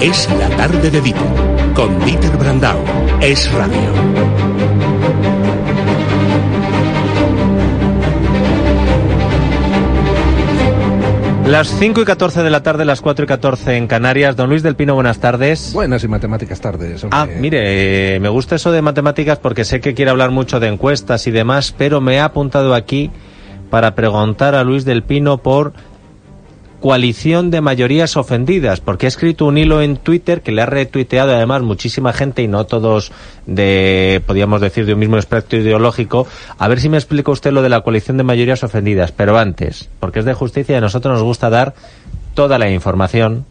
Es la tarde de Dieter, con Dieter Brandau. Es radio. Las 5:14 de la tarde, las 4:14 en Canarias. Don Luis del Pino, buenas tardes. Buenas y matemáticas tardes. Hombre. Mire, me gusta eso de matemáticas porque sé que quiere hablar mucho de encuestas y demás, pero me ha apuntado aquí para preguntar a Luis del Pino por coalición de mayorías ofendidas, porque ha escrito un hilo en Twitter que le ha retuiteado además muchísima gente y no todos podríamos decir, de un mismo espectro ideológico. A ver si me explica usted lo de la coalición de mayorías ofendidas, pero antes, porque es de justicia y a nosotros nos gusta dar toda la información.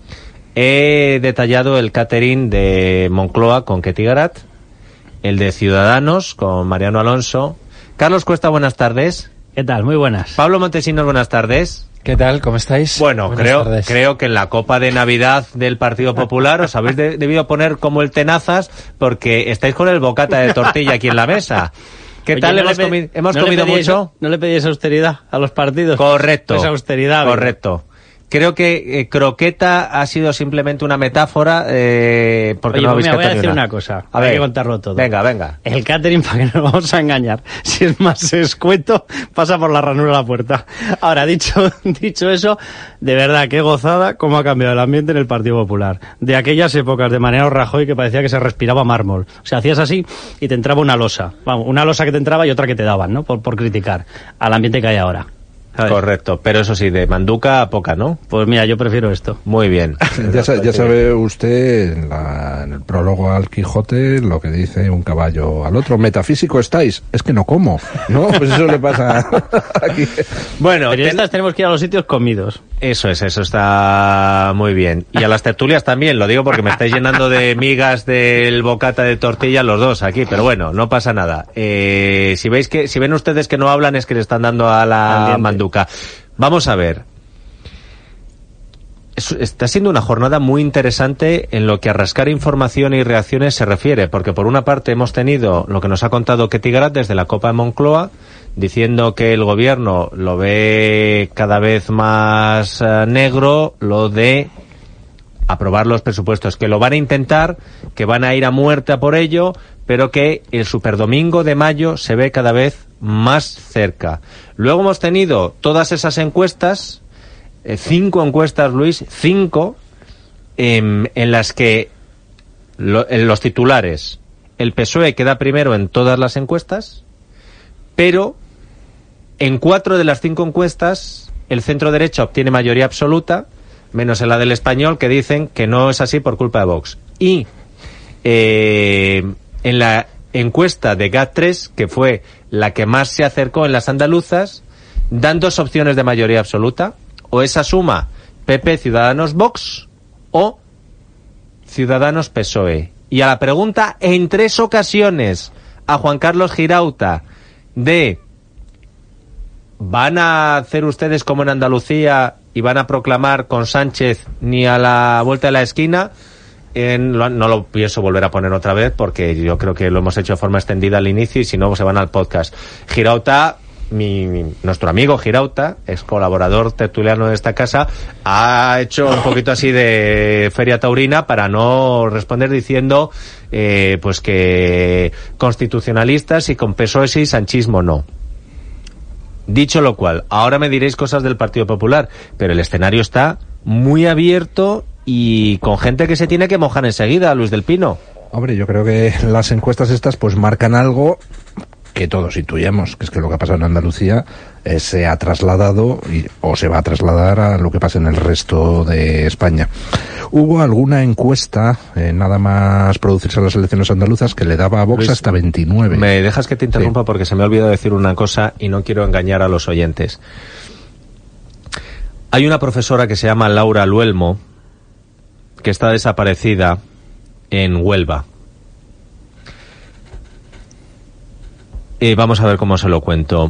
He detallado el catering de Moncloa con Ketty Garat, el de Ciudadanos con Mariano Alonso. Carlos Cuesta, buenas tardes. ¿Qué tal? Muy buenas. Pablo Montesinos, buenas tardes. ¿Qué tal? ¿Cómo estáis? Bueno, creo que en la Copa de Navidad del Partido Popular os habéis debido poner como el tenazas porque estáis con el bocata de tortilla aquí en la mesa. ¿Qué Oye, tal? ¿no ¿Hemos comido mucho? ¿No le pedís austeridad a los partidos? Correcto. Pues austeridad. Correcto. Creo que croqueta ha sido simplemente una metáfora porque Oye, no habéis voy a decir catering. una cosa. A Hay ver, que contarlo todo. Venga. El catering, para que no nos vamos a engañar, si es más escueto, pasa por la ranura de la puerta. Ahora, dicho eso, de verdad, qué gozada cómo ha cambiado el ambiente en el Partido Popular. De aquellas épocas de Mariano Rajoy que parecía que se respiraba mármol. O sea, hacías así y te entraba una losa. Vamos, una losa que te entraba y otra que te daban, ¿no? Por criticar al ambiente que hay ahora. Correcto, pero eso sí, de manduca a poca, ¿no? Pues mira, yo prefiero esto. Muy bien. Ya sabe usted en el prólogo al Quijote lo que dice un caballo al otro. Metafísico estáis, es que no como. No, pues eso le pasa aquí. Bueno, periodistas tenemos que ir a los sitios comidos. Eso está muy bien. Y a las tertulias también, lo digo porque me estáis llenando de migas del bocata de tortilla los dos aquí, pero bueno, no pasa nada. Si ven ustedes que no hablan es que le están dando a la manduca. Vamos a ver. Está siendo una jornada muy interesante en lo que a rascar información y reacciones se refiere, porque por una parte hemos tenido lo que nos ha contado Ketty Garat desde la Copa de Moncloa, diciendo que el gobierno lo ve cada vez más negro, lo de aprobar los presupuestos, que lo van a intentar, que van a ir a muerte a por ello, pero que el superdomingo de mayo se ve cada vez más cerca. Luego hemos tenido todas esas encuestas, 5 encuestas, Luis, 5, en las que en los titulares, el PSOE queda primero en todas las encuestas, pero en 4 de las 5 encuestas el centro derecha obtiene mayoría absoluta, menos en la del Español, que dicen que no es así por culpa de Vox. Y en la encuesta de GAT3, que fue la que más se acercó en las andaluzas, dan 2 opciones de mayoría absoluta, o esa suma PP, Ciudadanos, Vox, o Ciudadanos, PSOE. Y a la pregunta, en 3 ocasiones, a Juan Carlos Girauta, de ¿van a hacer ustedes como en Andalucía y van a proclamar con Sánchez ni a la vuelta de la esquina? No lo pienso volver a poner otra vez porque yo creo que lo hemos hecho de forma extendida al inicio y si no se van al podcast. Girauta, nuestro amigo Girauta, ex colaborador tertuliano de esta casa, ha hecho un poquito así de feria taurina para no responder diciendo pues que constitucionalistas y con PSOE y sanchismo no. Dicho lo cual, ahora me diréis cosas del Partido Popular, pero el escenario está muy abierto y con gente que se tiene que mojar enseguida, Luis del Pino. Hombre, yo creo que las encuestas estas pues marcan algo que todos intuyamos, que es que lo que ha pasado en Andalucía se ha trasladado o se va a trasladar a lo que pasa en el resto de España. Hubo alguna encuesta, nada más producirse las elecciones andaluzas, que le daba a Vox Luis, hasta 29. ¿Me dejas que te interrumpa? Sí. Porque se me ha olvidado decir una cosa y no quiero engañar a los oyentes. Hay una profesora que se llama Laura Luelmo, que está desaparecida en Huelva. Vamos a ver cómo se lo cuento.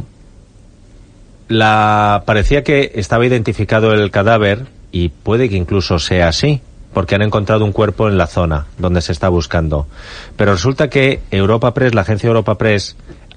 Parecía que estaba identificado el cadáver, y puede que incluso sea así, porque han encontrado un cuerpo en la zona donde se está buscando. Pero resulta que Europa Press, la agencia Europa Press,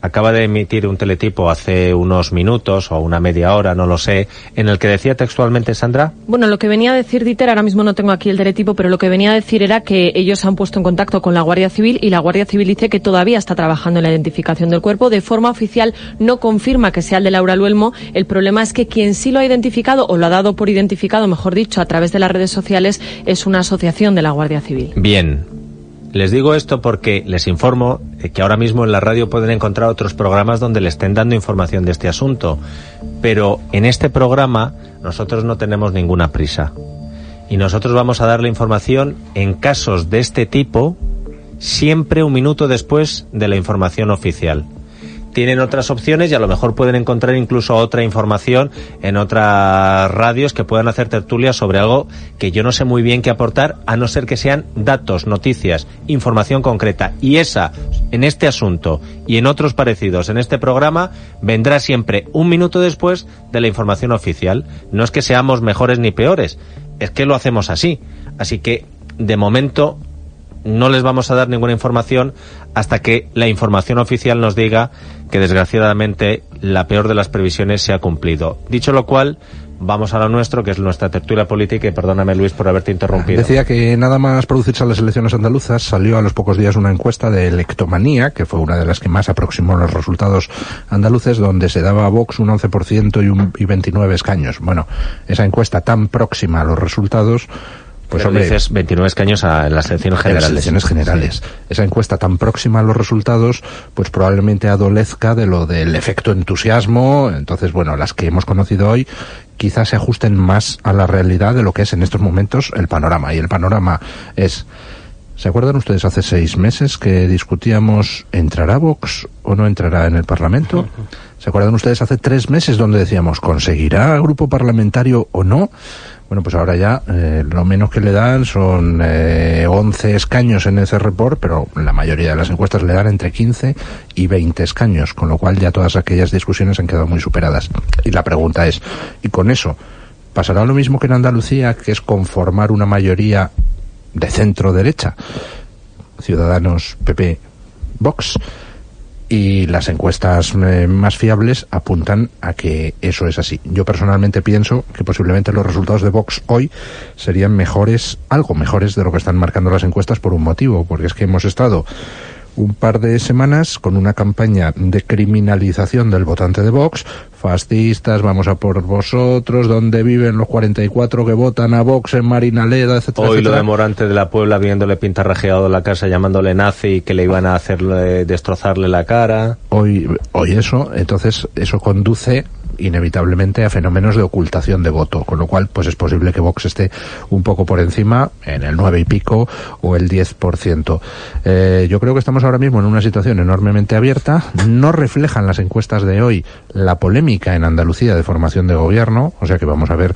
acaba de emitir un teletipo hace unos minutos o una media hora, no lo sé, en el que decía textualmente, Sandra. Bueno, lo que venía a decir Dieter, ahora mismo no tengo aquí el teletipo, pero lo que venía a decir era que ellos se han puesto en contacto con la Guardia Civil y la Guardia Civil dice que todavía está trabajando en la identificación del cuerpo. De forma oficial no confirma que sea el de Laura Luelmo. El problema es que quien sí lo ha identificado, o lo ha dado por identificado, mejor dicho, a través de las redes sociales, es una asociación de la Guardia Civil. Bien. Les digo esto porque les informo que ahora mismo en la radio pueden encontrar otros programas donde le estén dando información de este asunto. Pero en este programa nosotros no tenemos ninguna prisa. Y nosotros vamos a dar la información en casos de este tipo siempre un minuto después de la información oficial. Tienen otras opciones y a lo mejor pueden encontrar incluso otra información en otras radios que puedan hacer tertulias sobre algo que yo no sé muy bien qué aportar, a no ser que sean datos, noticias, información concreta. Y esa, en este asunto y en otros parecidos en este programa, vendrá siempre un minuto después de la información oficial. No es que seamos mejores ni peores, es que lo hacemos así. Así que, de momento, no les vamos a dar ninguna información hasta que la información oficial nos diga que desgraciadamente la peor de las previsiones se ha cumplido. Dicho lo cual, vamos a lo nuestro, que es nuestra tertulia política, y perdóname, Luis, por haberte interrumpido. Decía que nada más producirse las elecciones andaluzas, salió a los pocos días una encuesta de Electomanía, que fue una de las que más aproximó los resultados andaluces, donde se daba a Vox un 11% y 29 escaños. Bueno, esa encuesta tan próxima a los resultados, pues hombre, dices 29 escaños en las elecciones generales. En las elecciones generales. Sí. Esa encuesta tan próxima a los resultados, pues probablemente adolezca de lo del efecto entusiasmo. Entonces, bueno, las que hemos conocido hoy quizás se ajusten más a la realidad de lo que es en estos momentos el panorama. Y el panorama es... ¿Se acuerdan ustedes hace 6 meses que discutíamos ¿entrará Vox o no entrará en el Parlamento? ¿Se acuerdan ustedes hace 3 meses donde decíamos ¿conseguirá grupo parlamentario o no? Bueno, pues ahora ya lo menos que le dan son 11 escaños en ese report, pero la mayoría de las encuestas le dan entre 15 y 20 escaños, con lo cual ya todas aquellas discusiones han quedado muy superadas. Y la pregunta es, ¿y con eso pasará lo mismo que en Andalucía, que es conformar una mayoría de centro-derecha? Ciudadanos, PP, Vox. Y las encuestas más fiables apuntan a que eso es así. Yo personalmente pienso que posiblemente los resultados de Vox hoy serían mejores, algo mejores de lo que están marcando las encuestas, por un motivo, porque es que hemos estado un par de semanas con una campaña de criminalización del votante de Vox, fascistas, vamos a por vosotros, donde viven los 44 que votan a Vox en Marinaleda, etcétera. Hoy etcétera. Lo de Morante de la Puebla viéndole pintarrajeado la casa, llamándole nazi y que le iban a hacerle destrozarle la cara. Hoy eso, entonces eso conduce inevitablemente a fenómenos de ocultación de voto, con lo cual pues es posible que Vox esté un poco por encima, en el 9 y pico o el 10%. Yo creo que estamos ahora mismo en una situación enormemente abierta. No reflejan las encuestas de hoy la polémica en Andalucía de formación de gobierno, o sea que vamos a ver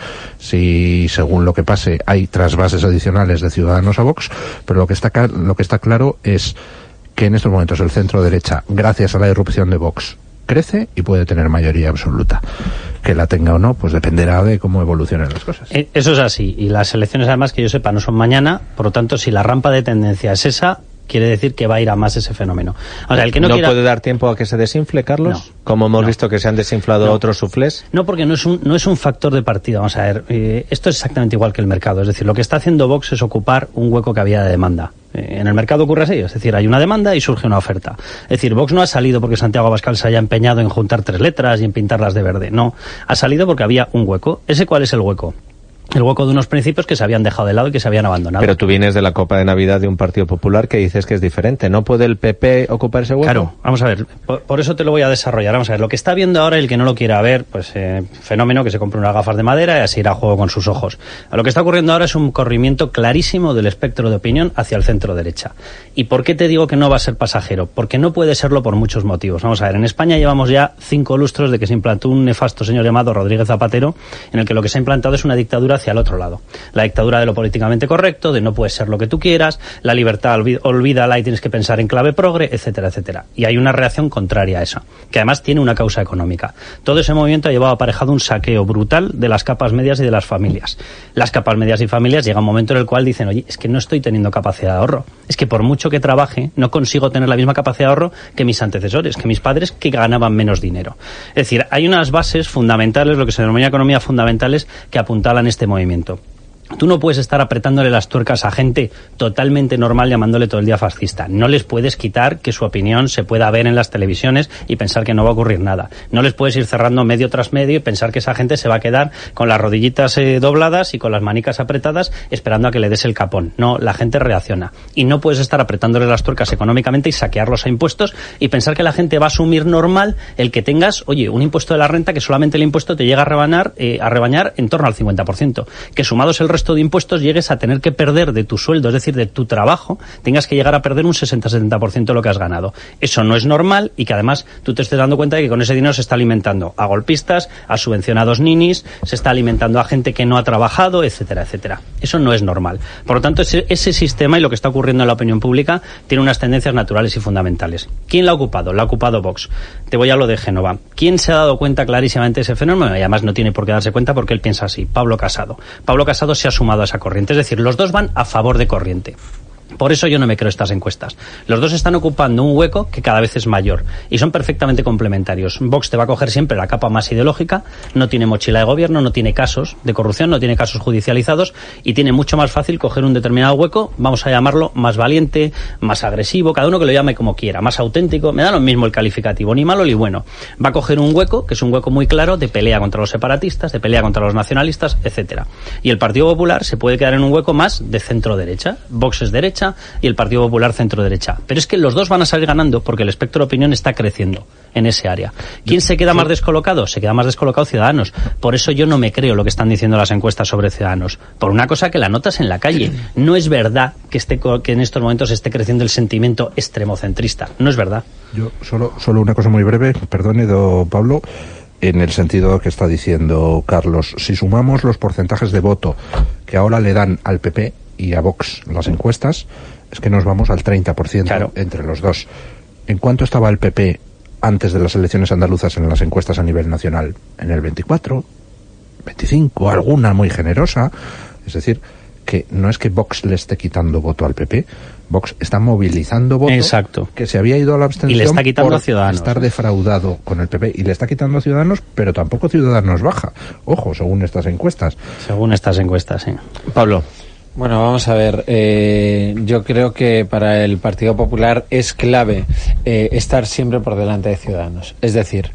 si según lo que pase hay trasvases adicionales de Ciudadanos a Vox, pero lo que está claro es que en estos momentos el centro derecha, gracias a la irrupción de Vox, crece y puede tener mayoría absoluta. Que la tenga o no, pues dependerá de cómo evolucionen las cosas. Eso es así. Y las elecciones, además, que yo sepa, no son mañana. Por lo tanto, si la rampa de tendencia es esa, quiere decir que va a ir a más ese fenómeno. O sea, el que no quiera... puede dar tiempo a que se desinfle, Carlos? No. Como hemos visto que se han desinflado otros suflés. No, porque no es un factor de partida. Vamos a ver, esto es exactamente igual que el mercado. Es decir, lo que está haciendo Vox es ocupar un hueco que había de demanda. En el mercado ocurre así, es decir, hay una demanda y surge una oferta. Es decir, Vox no ha salido porque Santiago Abascal se haya empeñado en juntar 3 letras y en pintarlas de verde. No, ha salido porque había un hueco. ¿Ese cuál es el hueco? El hueco de unos principios que se habían dejado de lado y que se habían abandonado. Pero tú vienes de la Copa de Navidad de un Partido Popular que dices que es diferente. ¿No puede el PP ocupar ese hueco? Claro, vamos a ver, por eso te lo voy a desarrollar. Vamos a ver, lo que está viendo ahora el que no lo quiera ver, pues fenómeno que se compre unas gafas de madera y así irá a juego con sus ojos. Lo que está ocurriendo ahora es un corrimiento clarísimo del espectro de opinión hacia el centro derecha. ¿Y por qué te digo que no va a ser pasajero? Porque no puede serlo por muchos motivos. Vamos a ver, en España llevamos ya 5 lustros de que se implantó un nefasto señor llamado Rodríguez Zapatero, en el que lo que se ha implantado es una dictadura dictadura hacia el otro lado. La dictadura de lo políticamente correcto, de no puedes ser lo que tú quieras, la libertad olvídala y tienes que pensar en clave progre, etcétera, etcétera. Y hay una reacción contraria a eso, que además tiene una causa económica. Todo ese movimiento ha llevado aparejado un saqueo brutal de las capas medias y de las familias. Las capas medias y familias llega un momento en el cual dicen, oye, es que no estoy teniendo capacidad de ahorro. Es que por mucho que trabaje, no consigo tener la misma capacidad de ahorro que mis antecesores, que mis padres, que ganaban menos dinero. Es decir, hay unas bases fundamentales, lo que se denomina economía fundamentales, que apuntalan este movimiento. Tú no puedes estar apretándole las tuercas a gente totalmente normal llamándole todo el día fascista. No les puedes quitar que su opinión se pueda ver en las televisiones y pensar que no va a ocurrir nada. No les puedes ir cerrando medio tras medio y pensar que esa gente se va a quedar con las rodillitas dobladas y con las manicas apretadas esperando a que le des el capón. No, la gente reacciona. Y no puedes estar apretándole las tuercas económicamente y saquearlos a impuestos y pensar que la gente va a asumir normal el que tengas, oye, un impuesto de la renta que solamente el impuesto te llega a rebañar en torno al 50%. Que sumados el resto de impuestos llegues a tener que perder de tu sueldo, es decir, de tu trabajo, tengas que llegar a perder un 60-70% de lo que has ganado. Eso no es normal y que además tú te estés dando cuenta de que con ese dinero se está alimentando a golpistas, a subvencionados ninis, se está alimentando a gente que no ha trabajado, etcétera, etcétera. Eso no es normal. Por lo tanto, ese sistema y lo que está ocurriendo en la opinión pública tiene unas tendencias naturales y fundamentales. ¿Quién la ha ocupado? La ha ocupado Vox. Te voy a lo de Génova. ¿Quién se ha dado cuenta clarísimamente de ese fenómeno? Y además no tiene por qué darse cuenta porque él piensa así. Pablo Casado. Pablo Casado se ha sumado a esa corriente. Es decir, los dos van a favor de corriente. Por eso yo no me creo estas encuestas. Los dos están ocupando un hueco que cada vez es mayor y son perfectamente complementarios. Vox te va a coger siempre la capa más ideológica, no tiene mochila de gobierno, no tiene casos de corrupción, no tiene casos judicializados y tiene mucho más fácil coger un determinado hueco, vamos a llamarlo más valiente, más agresivo, cada uno que lo llame como quiera, más auténtico, me da lo mismo el calificativo, ni malo ni bueno. Va a coger un hueco, que es un hueco muy claro de pelea contra los separatistas, de pelea contra los nacionalistas, etcétera. Y el Partido Popular se puede quedar en un hueco más de centro-derecha. Vox es derecha y el Partido Popular centro-derecha. Pero es que los dos van a salir ganando porque el espectro de opinión está creciendo en ese área. ¿Quién se queda más descolocado? Se queda más descolocado Ciudadanos. Por eso yo no me creo lo que están diciendo las encuestas sobre Ciudadanos. Por una cosa que la notas en la calle. No es verdad que en estos momentos esté creciendo el sentimiento extremocentrista. No es verdad. Yo solo una cosa muy breve, perdone, Pablo, en el sentido que está diciendo Carlos. Si sumamos los porcentajes de voto que ahora le dan al PP y a Vox las encuestas, es que nos vamos al 30% claro. Entre los dos. ¿En cuánto estaba el PP antes de las elecciones andaluzas en las encuestas a nivel nacional? En el 24, 25, alguna muy generosa. Es decir, que no es que Vox le esté quitando voto al PP, Vox está movilizando voto. Exacto. Que se había ido a la abstención y le está quitando por a Ciudadanos. Estar defraudado con el PP y le está quitando a Ciudadanos, pero tampoco Ciudadanos baja. Ojo, según estas encuestas. Según estas encuestas, sí. Pablo. Bueno, vamos a ver. Yo creo que para el Partido Popular es clave estar siempre por delante de Ciudadanos. Es decir,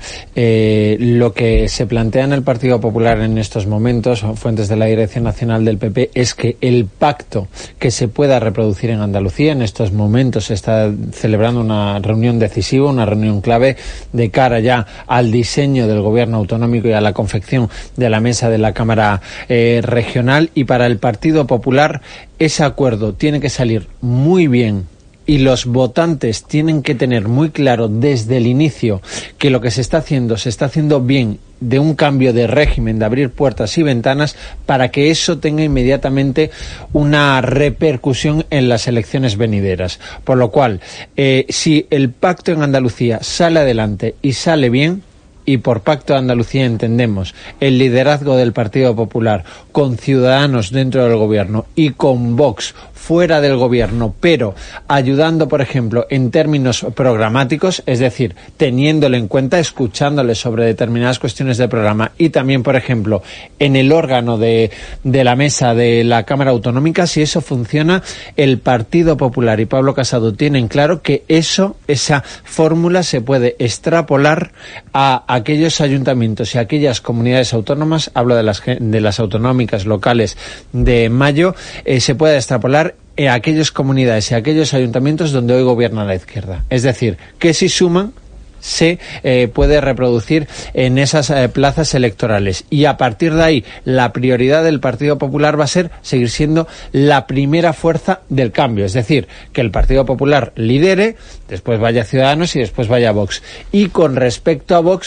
lo que se plantea en el Partido Popular en estos momentos, fuentes de la Dirección Nacional del PP, es que el pacto que se pueda reproducir en Andalucía, en estos momentos se está celebrando una reunión decisiva, una reunión clave de cara ya al diseño del gobierno autonómico y a la confección de la mesa de la Cámara regional, y para el Partido Popular ese acuerdo tiene que salir muy bien y los votantes tienen que tener muy claro desde el inicio que lo que se está haciendo bien, de un cambio de régimen, de abrir puertas y ventanas, para que eso tenga inmediatamente una repercusión en las elecciones venideras. Por lo cual, si el pacto en Andalucía sale adelante y sale bien, y por Pacto de Andalucía entendemos el liderazgo del Partido Popular con Ciudadanos dentro del gobierno y con Vox fuera del gobierno, pero ayudando, por ejemplo, en términos programáticos, es decir, teniéndole en cuenta, escuchándole sobre determinadas cuestiones del programa, y también, por ejemplo, en el órgano de la mesa de la Cámara Autonómica. Si eso funciona, el Partido Popular y Pablo Casado tienen claro que esa fórmula se puede extrapolar a aquellos ayuntamientos y a aquellas comunidades autónomas, hablo de las autonómicas locales de mayo, se puede extrapolar a aquellas comunidades y a aquellos ayuntamientos donde hoy gobierna la izquierda. Es decir, que si suman, se puede reproducir en esas plazas electorales, y a partir de ahí la prioridad del Partido Popular va a ser seguir siendo la primera fuerza del cambio, es decir, que el Partido Popular lidere, después vaya Ciudadanos y después vaya Vox. Y con respecto a Vox,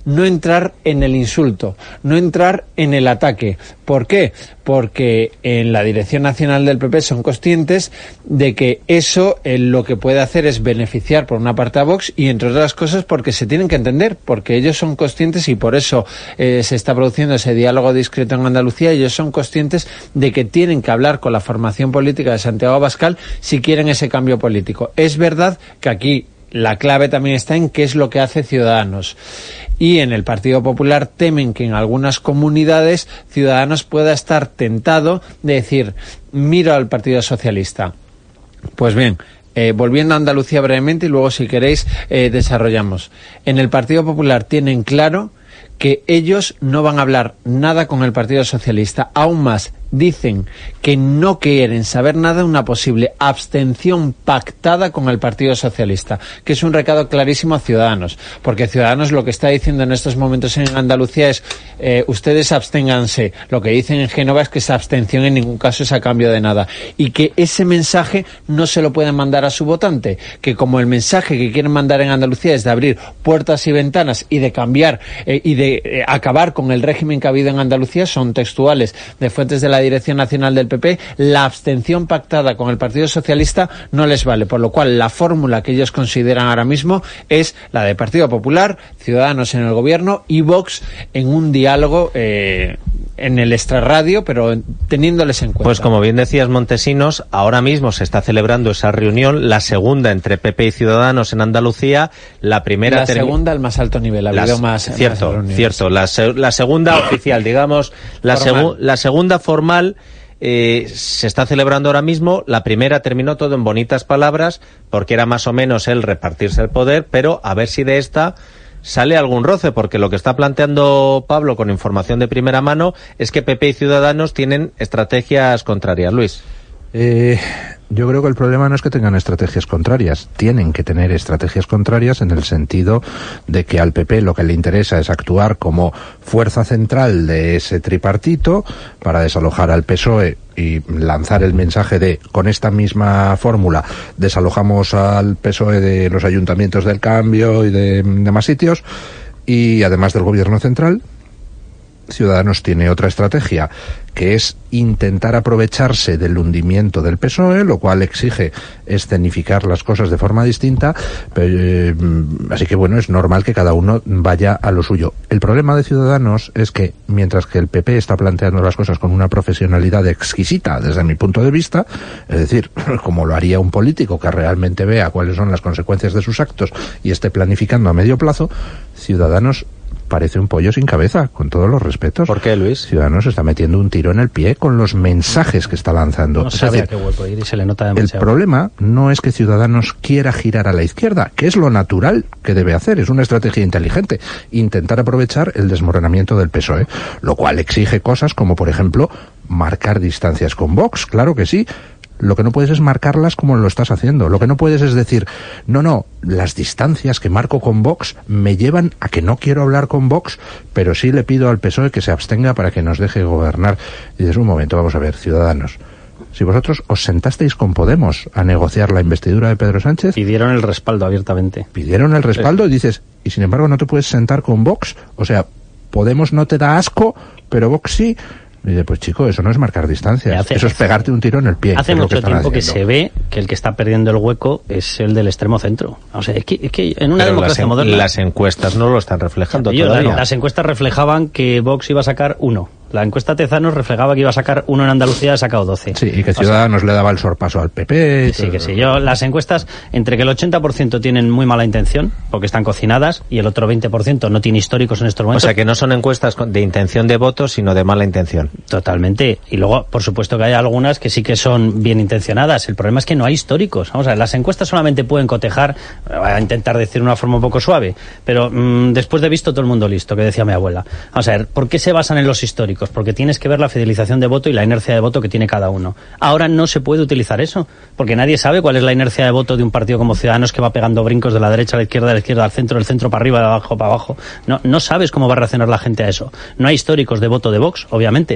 no entrar en el insulto, no entrar en el ataque. ¿Por qué? Porque en la Dirección Nacional del PP son conscientes de que eso lo que puede hacer es beneficiar por una parte a Vox y entre otras cosas porque se tienen que entender, porque ellos son conscientes y por eso se está produciendo ese diálogo discreto en Andalucía. Ellos son conscientes de que tienen que hablar con la formación política de Santiago Abascal si quieren ese cambio político. Es verdad que aquí la clave también está en qué es lo que hace Ciudadanos. Y en el Partido Popular temen que en algunas comunidades Ciudadanos pueda estar tentado de decir, miro al Partido Socialista. Pues bien, volviendo a Andalucía brevemente y luego si queréis desarrollamos. En el Partido Popular tienen claro que ellos no van a hablar nada con el Partido Socialista. Aún más, dicen que no quieren saber nada de una posible abstención pactada con el Partido Socialista, que es un recado clarísimo a Ciudadanos, porque Ciudadanos lo que está diciendo en estos momentos en Andalucía es ustedes absténganse. Lo que dicen en Génova es que esa abstención en ningún caso es a cambio de nada y que ese mensaje no se lo pueden mandar a su votante, que como el mensaje que quieren mandar en Andalucía es de abrir puertas y ventanas y de cambiar y de acabar con el régimen que ha habido en Andalucía, son textuales de fuentes de la Dirección Nacional del PP, la abstención pactada con el Partido Socialista no les vale, por lo cual la fórmula que ellos consideran ahora mismo es la de Partido Popular, Ciudadanos en el gobierno y Vox en un diálogo en el extrarradio, pero teniéndoles en cuenta. Pues como bien decías, Montesinos, ahora mismo se está celebrando esa reunión, la segunda entre PP y Ciudadanos en Andalucía, la primera... La segunda al más alto nivel, ha habido más... Cierto, la segunda oficial, digamos, la segunda formal se está celebrando ahora mismo. La primera terminó todo en bonitas palabras, porque era más o menos el repartirse el poder, pero a ver si de esta sale algún roce, porque lo que está planteando Pablo con información de primera mano es que PP y Ciudadanos tienen estrategias contrarias. Luis. Yo creo que el problema no es que tengan estrategias contrarias, tienen que tener estrategias contrarias en el sentido de que al PP lo que le interesa es actuar como fuerza central de ese tripartito para desalojar al PSOE y lanzar el mensaje de, con esta misma fórmula, desalojamos al PSOE de los ayuntamientos del Cambio y de más sitios, y además del gobierno central. Ciudadanos tiene otra estrategia, que es intentar aprovecharse del hundimiento del PSOE, lo cual exige escenificar las cosas de forma distinta, así que bueno, es normal que cada uno vaya a lo suyo. El problema de Ciudadanos es que, mientras que el PP está planteando las cosas con una profesionalidad exquisita desde mi punto de vista, es decir, como lo haría un político que realmente vea cuáles son las consecuencias de sus actos y esté planificando a medio plazo, Ciudadanos parece un pollo sin cabeza, con todos los respetos. ¿Por qué, Luis? Ciudadanos está metiendo un tiro en el pie con los mensajes que está lanzando. No sabe a qué hueco ir y se le nota demasiado. El problema no es que Ciudadanos quiera girar a la izquierda, que es lo natural que debe hacer, es una estrategia inteligente, intentar aprovechar el desmoronamiento del PSOE, lo cual exige cosas como, por ejemplo, marcar distancias con Vox, claro que sí. Lo que no puedes es marcarlas como lo estás haciendo. Lo que no puedes es decir, no, las distancias que marco con Vox me llevan a que no quiero hablar con Vox, pero sí le pido al PSOE que se abstenga para que nos deje gobernar. Y dices, un momento, vamos a ver, Ciudadanos. Si vosotros os sentasteis con Podemos a negociar la investidura de Pedro Sánchez... Pidieron el respaldo abiertamente. Pidieron el respaldo y dices, y sin embargo no te puedes sentar con Vox. O sea, Podemos no te da asco, pero Vox sí... Y dice, pues chico, eso no es marcar distancias, eso es pegarte un tiro en el pie. Hace mucho tiempo que se ve que el que está perdiendo el hueco es el del extremo centro. O sea, es que en una democracia moderna... Las encuestas no lo están reflejando todavía. Las encuestas reflejaban que Vox iba a sacar 1. La encuesta Tezanos reflejaba que iba a sacar 1 en Andalucía, ha sacado 12. Sí, y que Ciudadanos le daba el sorpaso al PP. Sí, que sí. Las encuestas, entre que el 80% tienen muy mala intención, porque están cocinadas, y el otro 20% no tiene históricos en estos momentos. O sea, que no son encuestas de intención de voto, sino de mala intención. Totalmente. Y luego, por supuesto que hay algunas que sí que son bien intencionadas. El problema es que no hay históricos. Vamos a ver, las encuestas solamente pueden cotejar, voy a intentar decir de una forma un poco suave, pero después de visto todo el mundo listo, que decía mi abuela. Vamos a ver, ¿por qué se basan en los históricos? Porque tienes que ver la fidelización de voto y la inercia de voto que tiene cada uno. Ahora no se puede utilizar eso, porque nadie sabe cuál es la inercia de voto de un partido como Ciudadanos que va pegando brincos de la derecha a la izquierda al centro, del centro para arriba, de abajo para abajo. No sabes cómo va a reaccionar la gente a eso. No hay históricos de voto de Vox, obviamente.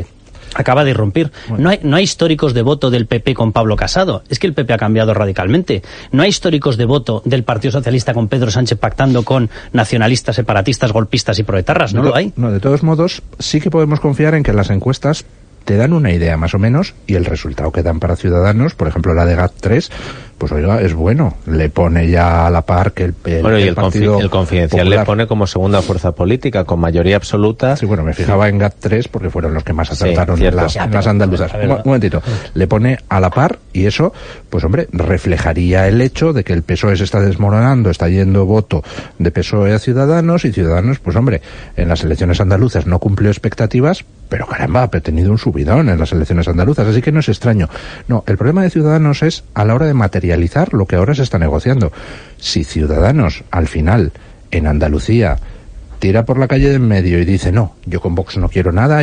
Acaba de irrumpir. No hay históricos de voto del PP con Pablo Casado. Es que el PP ha cambiado radicalmente. No hay históricos de voto del Partido Socialista con Pedro Sánchez pactando con nacionalistas, separatistas, golpistas y proetarras. No lo hay. No, de todos modos, sí que podemos confiar en que las encuestas te dan una idea más o menos y el resultado que dan para Ciudadanos, por ejemplo la de GAT3, pues oiga, es bueno. Le pone ya a la par que el Partido el Confidencial Popular le pone como segunda fuerza política, con mayoría absoluta. Sí, bueno, me fijaba en GAT3 porque fueron los que más acertaron en las andaluzas. Un momentito. Le pone a la par y eso, pues hombre, reflejaría el hecho de que el PSOE se está desmoronando, está yendo voto de PSOE a Ciudadanos y Ciudadanos, pues hombre, en las elecciones andaluzas no cumplió expectativas, pero caramba, ha tenido un subidón en las elecciones andaluzas, así que no es extraño. No, el problema de Ciudadanos es a la hora de materializar lo que ahora se está negociando. Si Ciudadanos, al final, en Andalucía, tira por la calle de en medio y dice, no, yo con Vox no quiero nada,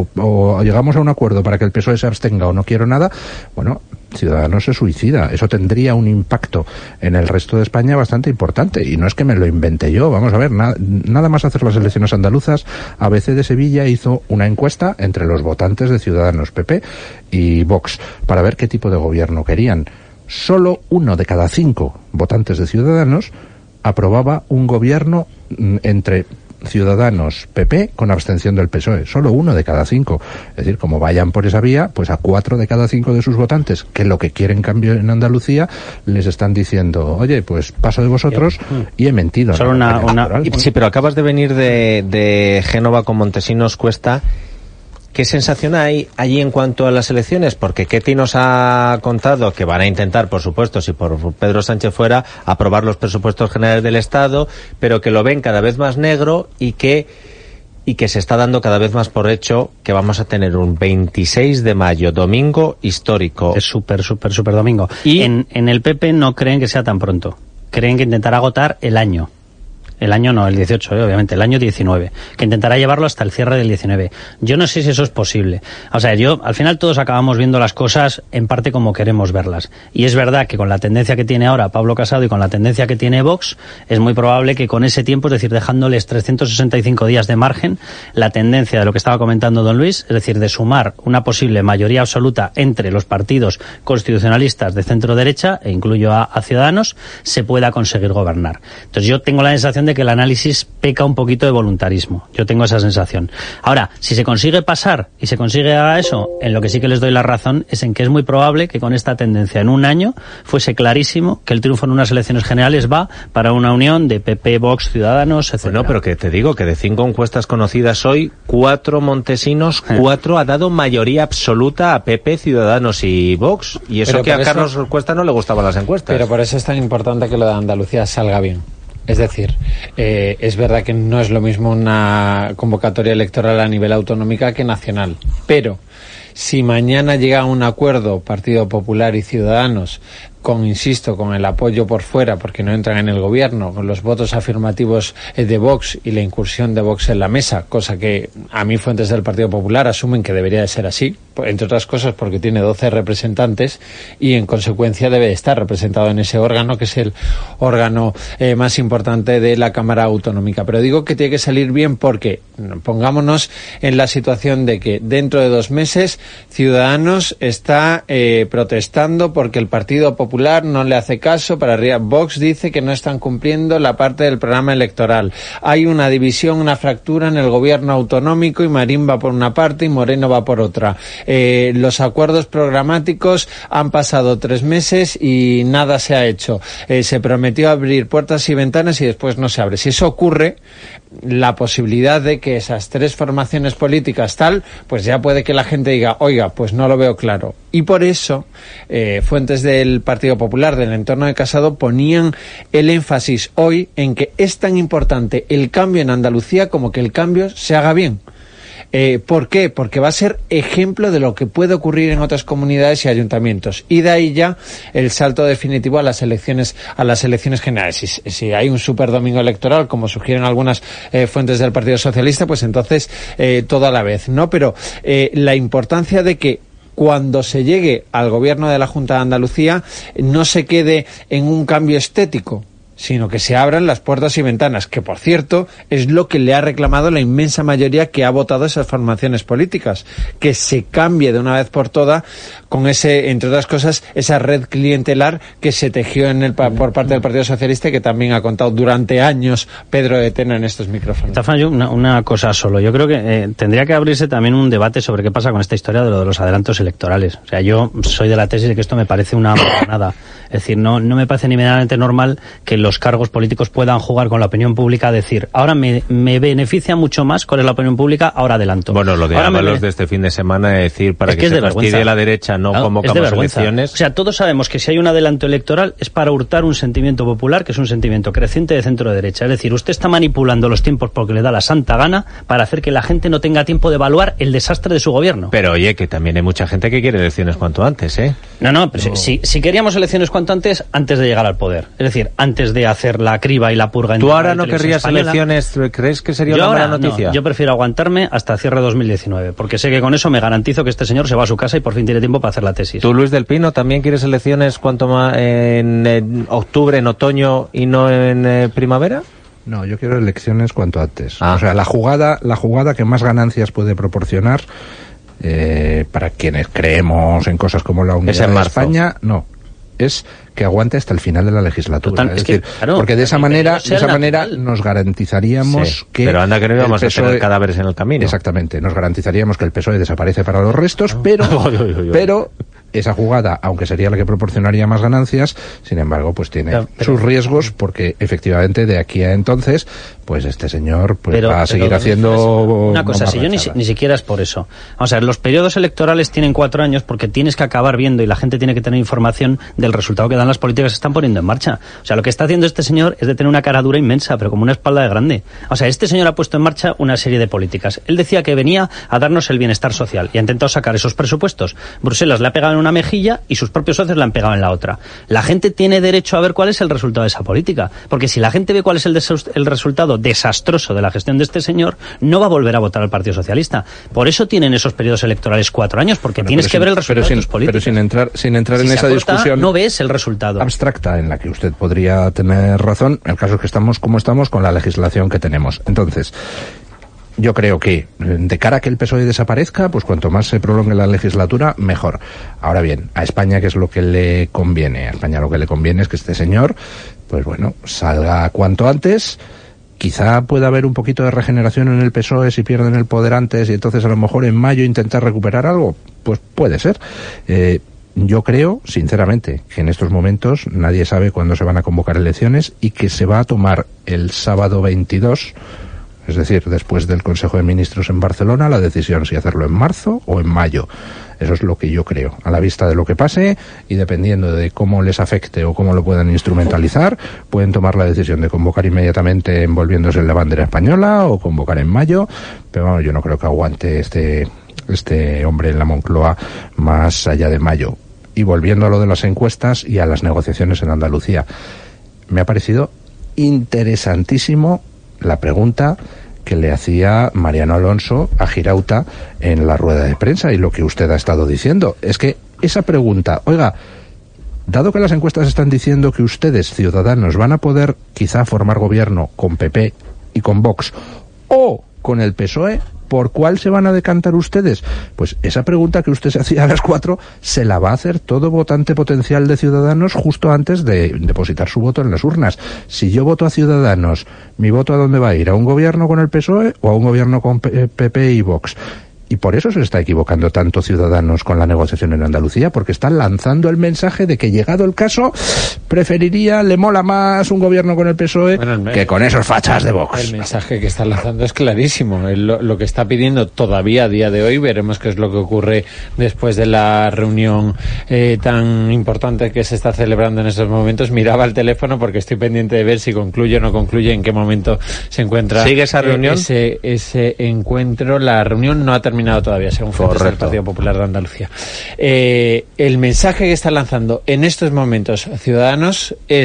o llegamos a un acuerdo para que el PSOE se abstenga o no quiero nada, bueno, Ciudadanos se suicida. Eso tendría un impacto en el resto de España bastante importante. Y no es que me lo invente yo. Vamos a ver, nada más hacer las elecciones andaluzas, ABC de Sevilla hizo una encuesta entre los votantes de Ciudadanos, PP y Vox, para ver qué tipo de gobierno querían. Solo 1 de cada 5 votantes de Ciudadanos aprobaba un gobierno entre Ciudadanos, PP, con abstención del PSOE. Solo 1 de cada 5. Es decir, como vayan por esa vía, pues a 4 de cada 5 de sus votantes, que lo que quieren cambio en Andalucía, les están diciendo, oye, pues paso de vosotros y he mentido. Solo Sí, pero acabas de venir de Génova con Montesinos Cuesta. ¿Qué sensación hay allí en cuanto a las elecciones? Porque Ketty nos ha contado que van a intentar, por supuesto, si por Pedro Sánchez fuera, aprobar los presupuestos generales del Estado, pero que lo ven cada vez más negro y que se está dando cada vez más por hecho que vamos a tener un 26 de mayo, domingo histórico. Es súper domingo. Y en el PP no creen que sea tan pronto. Creen que intentará agotar el año. El año no, el 18, obviamente, el año 19, que intentará llevarlo hasta el cierre del 19. Yo no sé si eso es posible. O sea, al final todos acabamos viendo las cosas en parte como queremos verlas. Y es verdad que con la tendencia que tiene ahora Pablo Casado y con la tendencia que tiene Vox, es muy probable que con ese tiempo, es decir, dejándoles 365 días de margen, la tendencia de lo que estaba comentando don Luis, es decir, de sumar una posible mayoría absoluta entre los partidos constitucionalistas de centro-derecha, e incluyo a Ciudadanos, se pueda conseguir gobernar. Entonces yo tengo la sensación de que el análisis peca un poquito de voluntarismo. Yo tengo esa sensación. Ahora, si se consigue pasar y se consigue eso, en lo que sí que les doy la razón es en que es muy probable que con esta tendencia en un año fuese clarísimo que el triunfo en unas elecciones generales va para una unión de PP, Vox, Ciudadanos, etc. Bueno, pero que te digo que de 5 encuestas conocidas hoy, 4 Montesinos, 4 ha dado mayoría absoluta a PP, Ciudadanos y Vox. Y eso pero que a Carlos Cuesta no le gustaban las encuestas. Pero por eso es tan importante que lo de Andalucía salga bien. Es decir, es verdad que no es lo mismo una convocatoria electoral a nivel autonómica que nacional, pero si mañana llega a un acuerdo Partido Popular y Ciudadanos con el apoyo por fuera, porque no entran en el gobierno, con los votos afirmativos de Vox y la incursión de Vox en la mesa, cosa que a mí fuentes del Partido Popular asumen que debería de ser así, entre otras cosas porque tiene 12 representantes y en consecuencia debe de estar representado en ese órgano, que es el órgano más importante de la Cámara Autonómica. Pero digo que tiene que salir bien porque pongámonos en la situación de que dentro de 2 meses Ciudadanos está protestando porque el Partido Popular no le hace caso para arriba. Vox dice que no están cumpliendo la parte del programa electoral. Hay una división, una fractura en el gobierno autonómico y Marín va por una parte y Moreno va por otra. Los acuerdos programáticos han pasado 3 meses y nada se ha hecho. Se prometió abrir puertas y ventanas y después no se abre. Si eso ocurre, la posibilidad de que esas 3 formaciones políticas pues ya puede que la gente diga, oiga, pues no lo veo claro. Y por eso, fuentes del Partido Popular, del entorno de Casado, ponían el énfasis hoy en que es tan importante el cambio en Andalucía como que el cambio se haga bien. ¿Por qué? Porque va a ser ejemplo de lo que puede ocurrir en otras comunidades y ayuntamientos. Y de ahí ya el salto definitivo a las elecciones generales. Si hay un super domingo electoral, como sugieren algunas fuentes del Partido Socialista, pues entonces todo a la vez, ¿no? Pero la importancia de que cuando se llegue al gobierno de la Junta de Andalucía no se quede en un cambio estético, sino que se abran las puertas y ventanas, que por cierto es lo que le ha reclamado la inmensa mayoría que ha votado esas formaciones políticas, que se cambie de una vez por todas con ese, entre otras cosas, esa red clientelar que se tejió por parte del Partido Socialista y que también ha contado durante años Pedro de Tena en estos micrófonos. Yo una cosa solo, yo creo que tendría que abrirse también un debate sobre qué pasa con esta historia de lo de los adelantos electorales. O sea, yo soy de la tesis de que esto me parece una nada. Es decir, no me parece ni medianamente normal que los cargos políticos puedan jugar con la opinión pública, a decir, ahora me beneficia mucho más cuál es la opinión pública, ahora adelanto. Bueno, lo de Ábalos de este fin de semana es decir, para que se fastidie la derecha, no convocamos elecciones. O sea, todos sabemos que si hay un adelanto electoral es para hurtar un sentimiento popular, que es un sentimiento creciente de centro-derecha. Es decir, usted está manipulando los tiempos porque le da la santa gana para hacer que la gente no tenga tiempo de evaluar el desastre de su gobierno. Pero oye, que también hay mucha gente que quiere elecciones cuanto antes, ¿eh? No, pero si queríamos elecciones cuanto antes de llegar al poder. Es decir, antes de hacer la criba y la purga. ¿Tú ahora no querrías elecciones? ¿Crees que sería una buena noticia? No, yo prefiero aguantarme hasta cierre de 2019, porque sé que con eso me garantizo que este señor se va a su casa y por fin tiene tiempo para hacer la tesis. ¿Tú, Luis del Pino, también quieres elecciones cuanto más en octubre, en otoño y no en primavera? No, yo quiero elecciones cuanto antes. O sea, la jugada que más ganancias puede proporcionar para quienes creemos en cosas como la unidad de España, es que aguante hasta el final de la legislatura. Es decir, porque de esa manera nos garantizaríamos que... Pero anda que no íbamos a tener cadáveres en el camino. Exactamente, nos garantizaríamos que el PSOE desaparece para los restos, pero esa jugada, aunque sería la que proporcionaría más ganancias, sin embargo, pues tiene sus riesgos, porque efectivamente de aquí a entonces, pues este señor va a seguir haciendo... Una cosa, si yo ni siquiera es por eso. Vamos a ver, los periodos electorales tienen 4 años porque tienes que acabar viendo y la gente tiene que tener información del resultado que dan las políticas que se están poniendo en marcha. O sea, lo que está haciendo este señor es de tener una cara dura inmensa, pero como una espalda de grande. O sea, este señor ha puesto en marcha una serie de políticas. Él decía que venía a darnos el bienestar social y ha intentado sacar esos presupuestos. Bruselas le ha pegado en una mejilla y sus propios socios le han pegado en la otra. La gente tiene derecho a ver cuál es el resultado de esa política, porque si la gente ve cuál es el resultado desastroso de la gestión de este señor, no va a volver a votar al Partido Socialista. Por eso tienen esos periodos electorales 4 años, porque tienes que ver el resultado de sus políticas. Pero sin entrar en esa discusión... No ves el resultado abstracta en la que usted podría tener razón. El caso es que estamos como estamos con la legislación que tenemos. Entonces, yo creo que de cara a que el PSOE desaparezca, pues cuanto más se prolongue la legislatura, mejor. Ahora bien, a España, ¿qué es lo que le conviene? A España lo que le conviene es que este señor, pues bueno, salga cuanto antes. Quizá pueda haber un poquito de regeneración en el PSOE si pierden el poder antes y entonces a lo mejor en mayo intentar recuperar algo. Pues puede ser. Yo creo, sinceramente, que en estos momentos nadie sabe cuándo se van a convocar elecciones y que se va a tomar el sábado 22, es decir, después del Consejo de Ministros en Barcelona, la decisión si hacerlo en marzo o en mayo. Eso es lo que yo creo. A la vista de lo que pase y dependiendo de cómo les afecte o cómo lo puedan instrumentalizar, pueden tomar la decisión de convocar inmediatamente envolviéndose en la bandera española o convocar en mayo. Pero vamos, yo no creo que aguante este hombre en la Moncloa más allá de mayo. Y volviendo a lo de las encuestas y a las negociaciones en Andalucía, me ha parecido interesantísimo la pregunta que le hacía Mariano Alonso a Girauta en la rueda de prensa y lo que usted ha estado diciendo. Es que esa pregunta, oiga, dado que las encuestas están diciendo que ustedes, ciudadanos, van a poder quizá formar gobierno con PP y con Vox o con el PSOE, ¿por cuál se van a decantar ustedes? Pues esa pregunta que usted se hacía a las 4 se la va a hacer todo votante potencial de Ciudadanos justo antes de depositar su voto en las urnas. Si yo voto a Ciudadanos, ¿mi voto a dónde va a ir? ¿A un gobierno con el PSOE o a un gobierno con PP y Vox? Y por eso se está equivocando tanto Ciudadanos con la negociación en Andalucía, porque están lanzando el mensaje de que, llegado el caso, le mola más un gobierno con el PSOE que con esos fachas de Vox. El mensaje que está lanzando es clarísimo. Lo que está pidiendo todavía a día de hoy, veremos qué es lo que ocurre después de la reunión tan importante que se está celebrando en estos momentos. Miraba el teléfono porque estoy pendiente de ver si concluye o no concluye, en qué momento se encuentra. ¿Sigue esa reunión? Ese encuentro. La reunión no ha terminado todavía, según fuentes del Partido Popular de Andalucía. El mensaje que está lanzando en estos momentos Ciudadanos es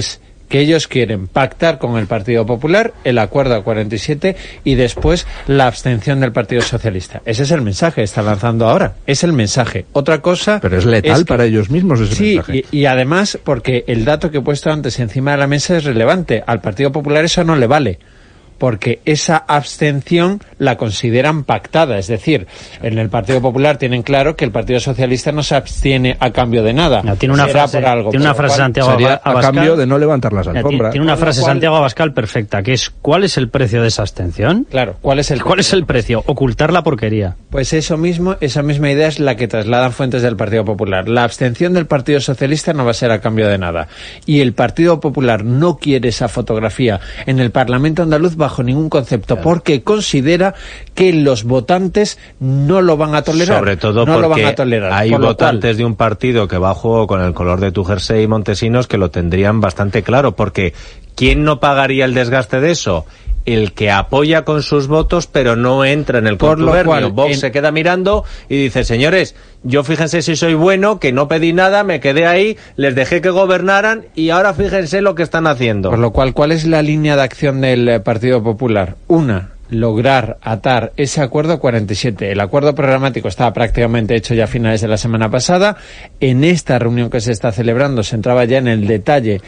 que ellos quieren pactar con el Partido Popular el acuerdo a 47 y después la abstención del Partido Socialista. Ese es el mensaje que está lanzando ahora. Es el mensaje. Otra cosa... Pero es letal para ellos mismos ese mensaje. Sí, y además porque el dato que he puesto antes encima de la mesa es relevante. Al Partido Popular eso no le vale, porque esa abstención la consideran pactada. Es decir, en el Partido Popular tienen claro que el Partido Socialista no se abstiene a cambio de nada. No, tiene una frase, por algo, tiene una frase Santiago Abascal, a cambio de no levantar las alfombras. Tiene una frase Santiago Abascal perfecta, que es: ¿cuál es el precio de esa abstención? Claro, ¿cuál es el precio? Ocultar la porquería. Pues eso mismo, esa misma idea es la que trasladan fuentes del Partido Popular. La abstención del Partido Socialista no va a ser a cambio de nada. Y el Partido Popular no quiere esa fotografía en el Parlamento andaluz bajo ningún concepto, porque considera que los votantes no lo van a tolerar. Sobre todo no porque lo van a tolerar. hay votantes de un partido que va a juego con el color de tu jersey y Montesinos que lo tendrían bastante claro, porque ¿quién no pagaría el desgaste de eso? El que apoya con sus votos pero no entra en el contubernio. Vox se queda mirando y dice: señores, yo fíjense si soy bueno, que no pedí nada, me quedé ahí, les dejé que gobernaran y ahora fíjense lo que están haciendo. Por lo cual, ¿cuál es la línea de acción del Partido Popular? Una, lograr atar ese acuerdo 47. El acuerdo programático estaba prácticamente hecho ya a finales de la semana pasada. En esta reunión que se está celebrando se entraba ya en el detalle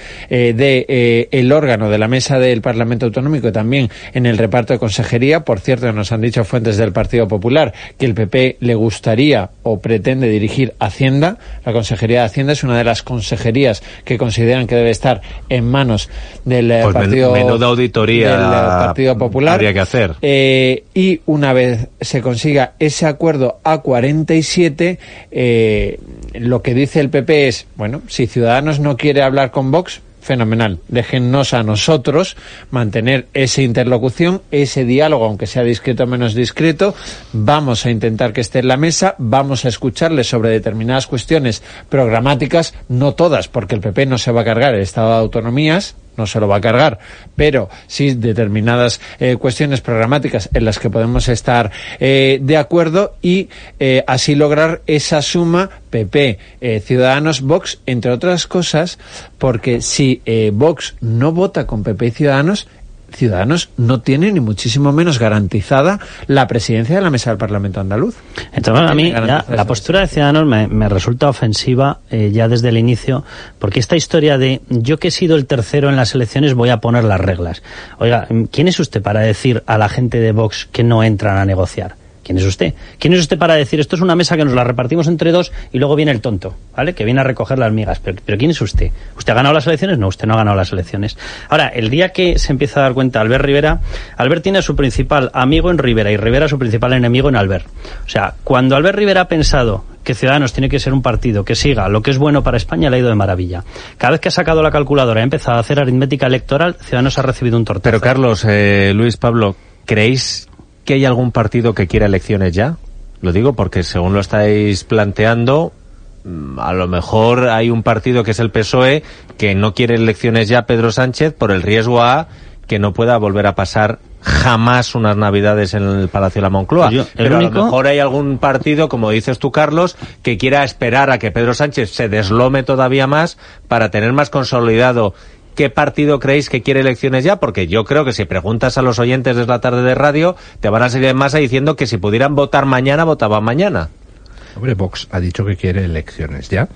el órgano de la mesa del Parlamento Autonómico y también en el reparto de consejería. Por cierto, nos han dicho fuentes del Partido Popular que el PP le gustaría o pretende dirigir Hacienda. La Consejería de Hacienda es una de las consejerías que consideran que debe estar en manos del menuda auditoría del Partido Popular. Habría que hacer. Y una vez se consiga ese acuerdo a 47, lo que dice el PP es: bueno, si Ciudadanos no quiere hablar con Vox, fenomenal, déjennos a nosotros mantener esa interlocución, ese diálogo, aunque sea discreto o menos discreto. Vamos a intentar que esté en la mesa, vamos a escucharles sobre determinadas cuestiones programáticas, no todas, porque el PP no se va a cargar el Estado de Autonomías, no se lo va a cargar, pero sí determinadas cuestiones programáticas en las que podemos estar de acuerdo y así lograr esa suma PP, Ciudadanos, Vox, entre otras cosas, porque si Vox no vota con PP y Ciudadanos no tiene ni muchísimo menos garantizada la presidencia de la mesa del Parlamento andaluz. Entonces, a mí ya, la postura de Ciudadanos me resulta ofensiva ya desde el inicio, porque esta historia de yo que he sido el tercero en las elecciones voy a poner las reglas. Oiga, ¿quién es usted para decir a la gente de Vox que no entran a negociar? ¿Quién es usted? ¿Quién es usted para decir esto es una mesa que nos la repartimos entre dos y luego viene el tonto, ¿vale? Que viene a recoger las migas. Pero ¿quién es usted? ¿Usted ha ganado las elecciones? No, usted no ha ganado las elecciones. Ahora, el día que se empieza a dar cuenta Albert Rivera, Albert tiene a su principal amigo en Rivera y Rivera a su principal enemigo en Albert. O sea, cuando Albert Rivera ha pensado que Ciudadanos tiene que ser un partido que siga lo que es bueno para España, le ha ido de maravilla. Cada vez que ha sacado la calculadora y ha empezado a hacer aritmética electoral, Ciudadanos ha recibido un tortazo. Pero Carlos, Luis, Pablo, ¿creéis que hay algún partido que quiera elecciones ya? Lo digo porque según lo estáis planteando, a lo mejor hay un partido que es el PSOE que no quiere elecciones ya, Pedro Sánchez, por el riesgo a que no pueda volver a pasar jamás unas navidades en el Palacio de la Moncloa. Pero a lo mejor hay algún partido, como dices tú, Carlos, que quiera esperar a que Pedro Sánchez se deslome todavía más para tener más consolidado. ¿Qué partido creéis que quiere elecciones ya? Porque yo creo que si preguntas a los oyentes de la tarde de radio, te van a salir en masa diciendo que si pudieran votar mañana, votaban mañana. Hombre, Vox ha dicho que quiere elecciones ya.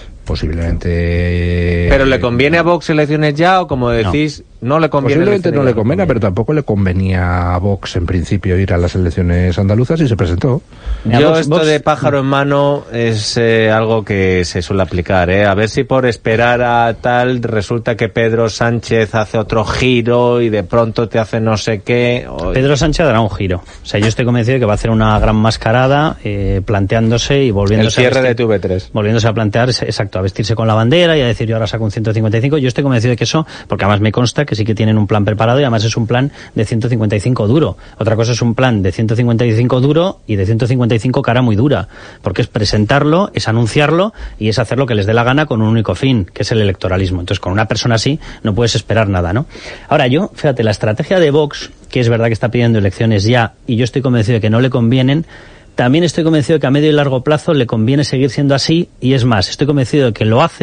Posiblemente... ¿Pero le conviene a Vox elecciones ya o, como decís, no le conviene? Posiblemente no le conviene, pero tampoco le convenía a Vox en principio ir a las elecciones andaluzas y se presentó. Yo esto de pájaro en mano es algo que se suele aplicar, A ver si por esperar a tal resulta que Pedro Sánchez hace otro giro y de pronto te hace no sé qué. Pedro Sánchez dará un giro. O sea, yo estoy convencido de que va a hacer una gran mascarada planteándose y volviéndose el cierre de TV3. Volviéndose a plantear, exacto, a vestirse con la bandera y a decir yo ahora saco un 155. Yo estoy convencido de que eso, porque además me consta que sí que tienen un plan preparado y además es un plan de 155 duro. Otra cosa es un plan de 155 duro y de 155 cara muy dura, porque es presentarlo, es anunciarlo y es hacer lo que les dé la gana con un único fin, que es el electoralismo. Entonces, con una persona así no puedes esperar nada, ¿no? Ahora yo, fíjate, la estrategia de Vox, que es verdad que está pidiendo elecciones ya y yo estoy convencido de que no le convienen, también estoy convencido de que a medio y largo plazo le conviene seguir siendo así y es más, estoy convencido de que lo hace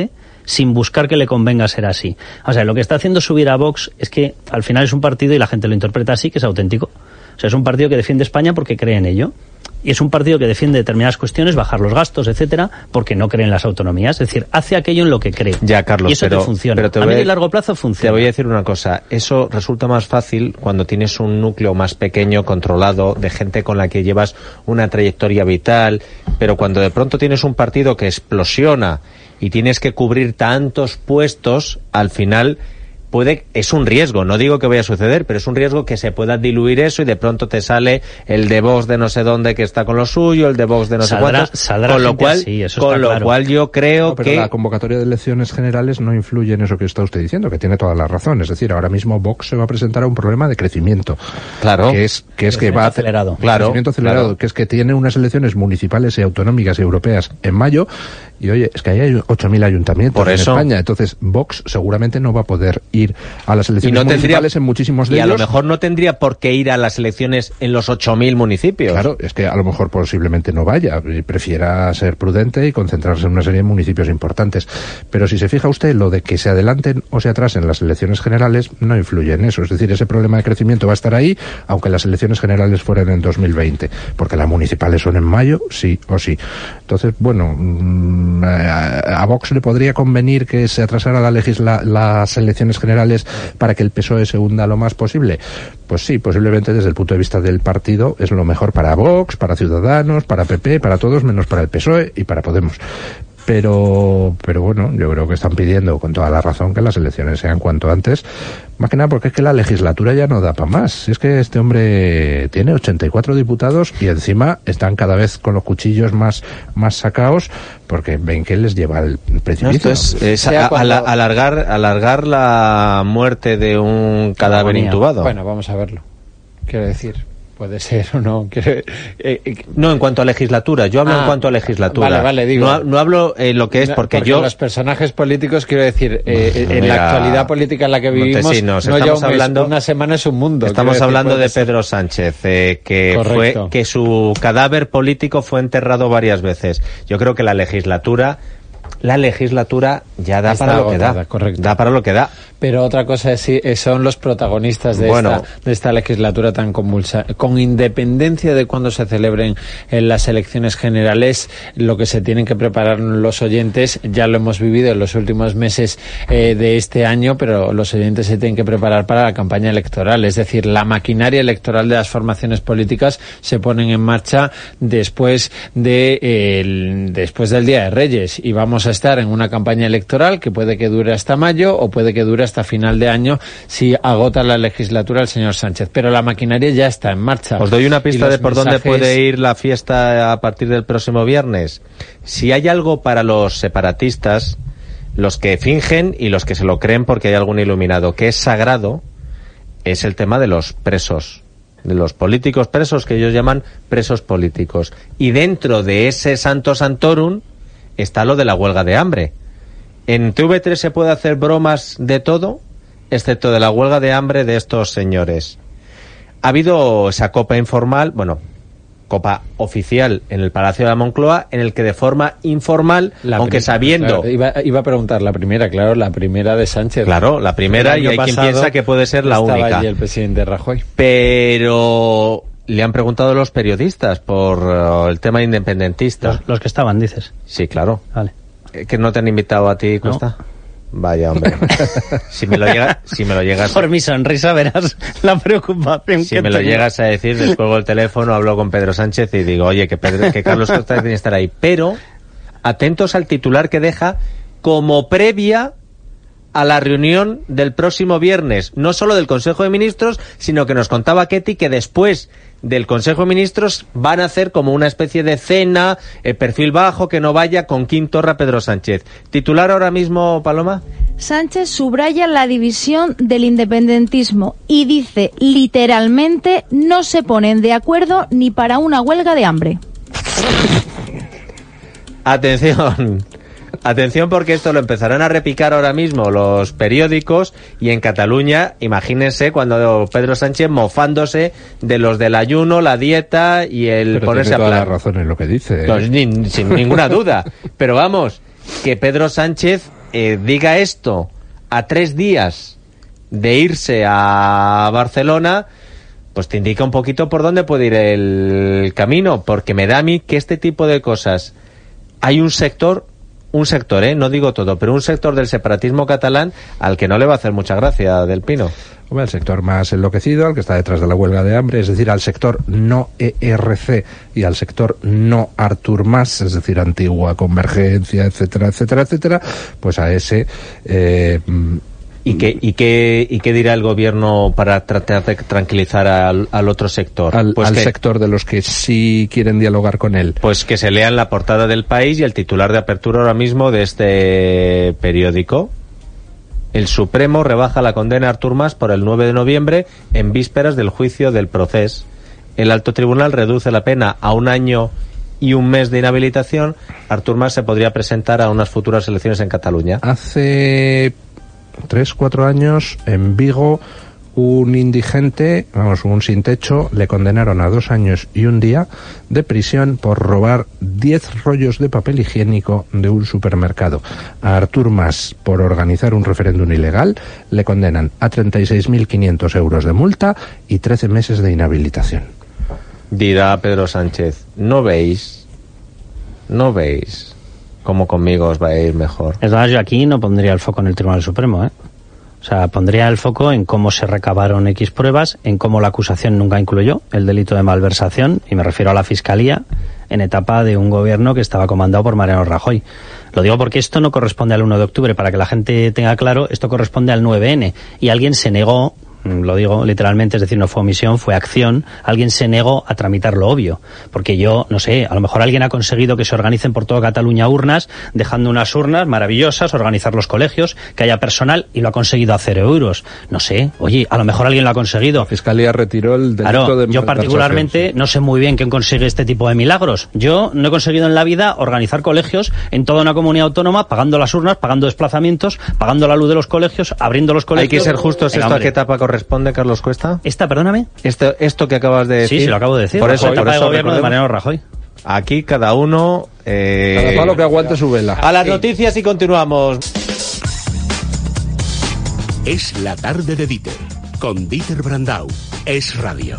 sin buscar que le convenga ser así. O sea, lo que está haciendo subir a Vox es que al final es un partido, y la gente lo interpreta así, que es auténtico. O sea, es un partido que defiende España porque cree en ello. Y es un partido que defiende determinadas cuestiones, bajar los gastos, etcétera, porque no cree en las autonomías. Es decir, hace aquello en lo que cree. Ya, Carlos, y eso te funciona. A medio y largo plazo funciona. Te voy a decir una cosa. Eso resulta más fácil cuando tienes un núcleo más pequeño, controlado, de gente con la que llevas una trayectoria vital. Pero cuando de pronto tienes un partido que explosiona y tienes que cubrir tantos puestos, al final es un riesgo, no digo que vaya a suceder, pero es un riesgo que se pueda diluir eso y de pronto te sale el de Vox de no sé dónde que está con lo suyo, el de Vox de no sé cuántos, con lo cual yo creo pero que la convocatoria de elecciones generales no influye en eso que está usted diciendo, que tiene toda la razón. Es decir, ahora mismo Vox se va a presentar a un problema de crecimiento, claro, que es que va a acelerado, crecimiento acelerado, que es que tiene unas elecciones municipales y autonómicas y europeas en mayo. Y oye, es que ahí hay 8.000 ayuntamientos en España, entonces Vox seguramente no va a poder ir a las elecciones municipales en muchísimos de ellos. Y a lo mejor no tendría por qué ir a las elecciones en los 8.000 municipios. Claro, es que a lo mejor posiblemente no vaya, prefiera ser prudente y concentrarse en una serie de municipios importantes. Pero si se fija usted, lo de que se adelanten o se atrasen las elecciones generales no influye en eso. Es decir, ese problema de crecimiento va a estar ahí, aunque las elecciones generales fueran en 2020, porque las municipales son en mayo, sí o sí. Entonces, bueno, a Vox le podría convenir que se atrasara las elecciones generales para que el PSOE se hunda lo más posible. Pues sí, posiblemente desde el punto de vista del partido es lo mejor para Vox, para Ciudadanos, para PP, para todos, menos para el PSOE y para Podemos. Pero bueno, yo creo que están pidiendo con toda la razón que las elecciones sean cuanto antes, más que nada porque es que la legislatura ya no da para más. Es que este hombre tiene 84 diputados y encima están cada vez con los cuchillos más sacados porque ven que les lleva al precipicio. No, esto es alargar la muerte de un cadáver intubado. Bueno, vamos a verlo. Quiero decir, puede ser o no. No, en cuanto a legislatura. Yo hablo en cuanto a legislatura. Vale, digo. No hablo lo que es porque yo... los personajes políticos, quiero decir, en la actualidad política en la que vivimos, no ya una semana es un mundo. Estamos hablando de Pedro Sánchez, que su cadáver político fue enterrado varias veces. Yo creo que la legislatura ya da para lo que da. Correcto. Da para lo que da. Pero otra cosa son los protagonistas de esta legislatura tan convulsa. Con independencia de cuándo se celebren las elecciones generales, lo que se tienen que preparar los oyentes, ya lo hemos vivido en los últimos meses de este año, pero los oyentes se tienen que preparar para la campaña electoral. Es decir, la maquinaria electoral de las formaciones políticas se ponen en marcha después del Día de Reyes, y vamos a estar en una campaña electoral que puede que dure hasta mayo o puede que dure hasta final de año si agota la legislatura el señor Sánchez. Pero la maquinaria ya está en marcha. Os doy una pista de por dónde puede ir la fiesta a partir del próximo viernes. Si hay algo para los separatistas, los que fingen y los que se lo creen porque hay algún iluminado, que es sagrado, es el tema de los presos, de los políticos presos, que ellos llaman presos políticos. Y dentro de ese Santo Santorum está lo de la huelga de hambre. En TV3 se puede hacer bromas de todo, excepto de la huelga de hambre de estos señores. Ha habido esa copa informal, copa oficial en el Palacio de la Moncloa, en el que de forma informal, aunque sabiendo... Claro, iba a preguntar la primera de Sánchez. Claro, la primera, y hay quien piensa que puede ser la única. Estaba allí el presidente Rajoy. Pero le han preguntado los periodistas por el tema independentista. Los que estaban, dices. Sí, claro. Vale. ¿Que no te han invitado a ti, Costa? No. Vaya, hombre. Si me lo llegas... Por mi sonrisa verás la preocupación si me lo llegas a decir, descuelgo el teléfono, hablo con Pedro Sánchez y digo, oye, que Carlos Costa tiene que estar ahí. Pero, atentos al titular que deja como previa a la reunión del próximo viernes, no solo del Consejo de Ministros, sino que nos contaba Ketty que después del Consejo de Ministros van a hacer como una especie de cena, perfil bajo, que no vaya con quintorra Pedro Sánchez. ¿Titular ahora mismo, Paloma? Sánchez subraya la división del independentismo y dice literalmente: no se ponen de acuerdo ni para una huelga de hambre. Atención, porque esto lo empezarán a repicar ahora mismo los periódicos, y en Cataluña, imagínense cuando Pedro Sánchez mofándose de los del ayuno, la dieta y el ponerse a plan. Tiene toda la razón en lo que dice. Sin ninguna duda. Pero vamos, que Pedro Sánchez diga esto a 3 días de irse a Barcelona, pues te indica un poquito por dónde puede ir el camino, porque me da a mí que este tipo de cosas, hay un sector, no digo todo, pero un sector del separatismo catalán al que no le va a hacer mucha gracia Del Pino. El sector más enloquecido, al que está detrás de la huelga de hambre, es decir, al sector no ERC y al sector no Artur Mas, es decir, Antigua Convergencia, etcétera, etcétera, etcétera, pues a ese... ¿Y qué dirá el gobierno para tratar de tranquilizar al otro sector? Al Pues sector de los que sí quieren dialogar con él. Pues que se lean la portada del País y el titular de apertura ahora mismo de este periódico. El Supremo rebaja la condena a Artur Mas por el 9 de noviembre en vísperas del juicio del Procés. El alto tribunal reduce la pena a 1 año y 1 mes de inhabilitación. Artur Mas se podría presentar a unas futuras elecciones en Cataluña. Hace 3-4 años en Vigo un indigente, un sin techo, le condenaron a 2 años y 1 día de prisión por robar 10 rollos de papel higiénico de un supermercado. A Artur Mas, por organizar un referéndum ilegal, le condenan a 36.500 euros de multa y 13 meses de inhabilitación. Dirá Pedro Sánchez, ¿no veis cómo conmigo os va a ir mejor? Es más, yo aquí no pondría el foco en el Tribunal Supremo, O sea, pondría el foco en cómo se recabaron X pruebas, en cómo la acusación nunca incluyó el delito de malversación, y me refiero a la Fiscalía, en etapa de un gobierno que estaba comandado por Mariano Rajoy. Lo digo porque esto no corresponde al 1 de octubre, para que la gente tenga claro, esto corresponde al 9N, y alguien se negó, lo digo literalmente, es decir, no fue omisión, fue acción, alguien se negó a tramitar lo obvio, porque yo, no sé, a lo mejor alguien ha conseguido que se organicen por toda Cataluña urnas, dejando unas urnas maravillosas, organizar los colegios, que haya personal, y lo ha conseguido a 0 euros. No sé, oye, a lo mejor alguien lo ha conseguido. La Fiscalía retiró el delito claro, de yo particularmente no sé muy bien quién consigue este tipo de milagros. Yo no he conseguido en la vida organizar colegios en toda una comunidad autónoma, pagando las urnas, pagando desplazamientos, pagando la luz de los colegios, abriendo los colegios. Hay que ser justos. ¿Esto a qué etapa corresponde, Carlos Cuesta? Perdóname. Esto que acabas de decir. Sí, lo acabo de decir. Por eso, etapa de gobierno de Mariano Rajoy. Aquí cada uno... cada palo que aguante su vela. A las noticias y continuamos. Es la tarde de Dieter, con Dieter Brandau. Es radio.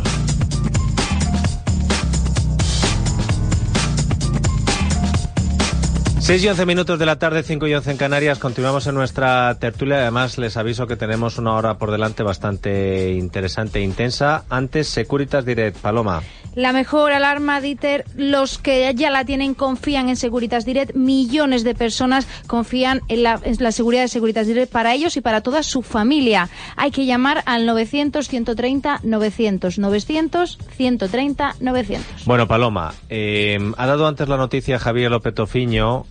Seis y 11 minutos de la tarde, 5 y 11 en Canarias. Continuamos en nuestra tertulia. Además, les aviso que tenemos una hora por delante bastante interesante e intensa. Antes, Securitas Direct. Paloma. La mejor alarma, Dieter. Los que ya la tienen confían en Securitas Direct. Millones de personas confían en la seguridad de Securitas Direct para ellos y para toda su familia. Hay que llamar al 900-130-900. 900-130-900. Bueno, Paloma, ha dado antes la noticia Javier López Tofiño.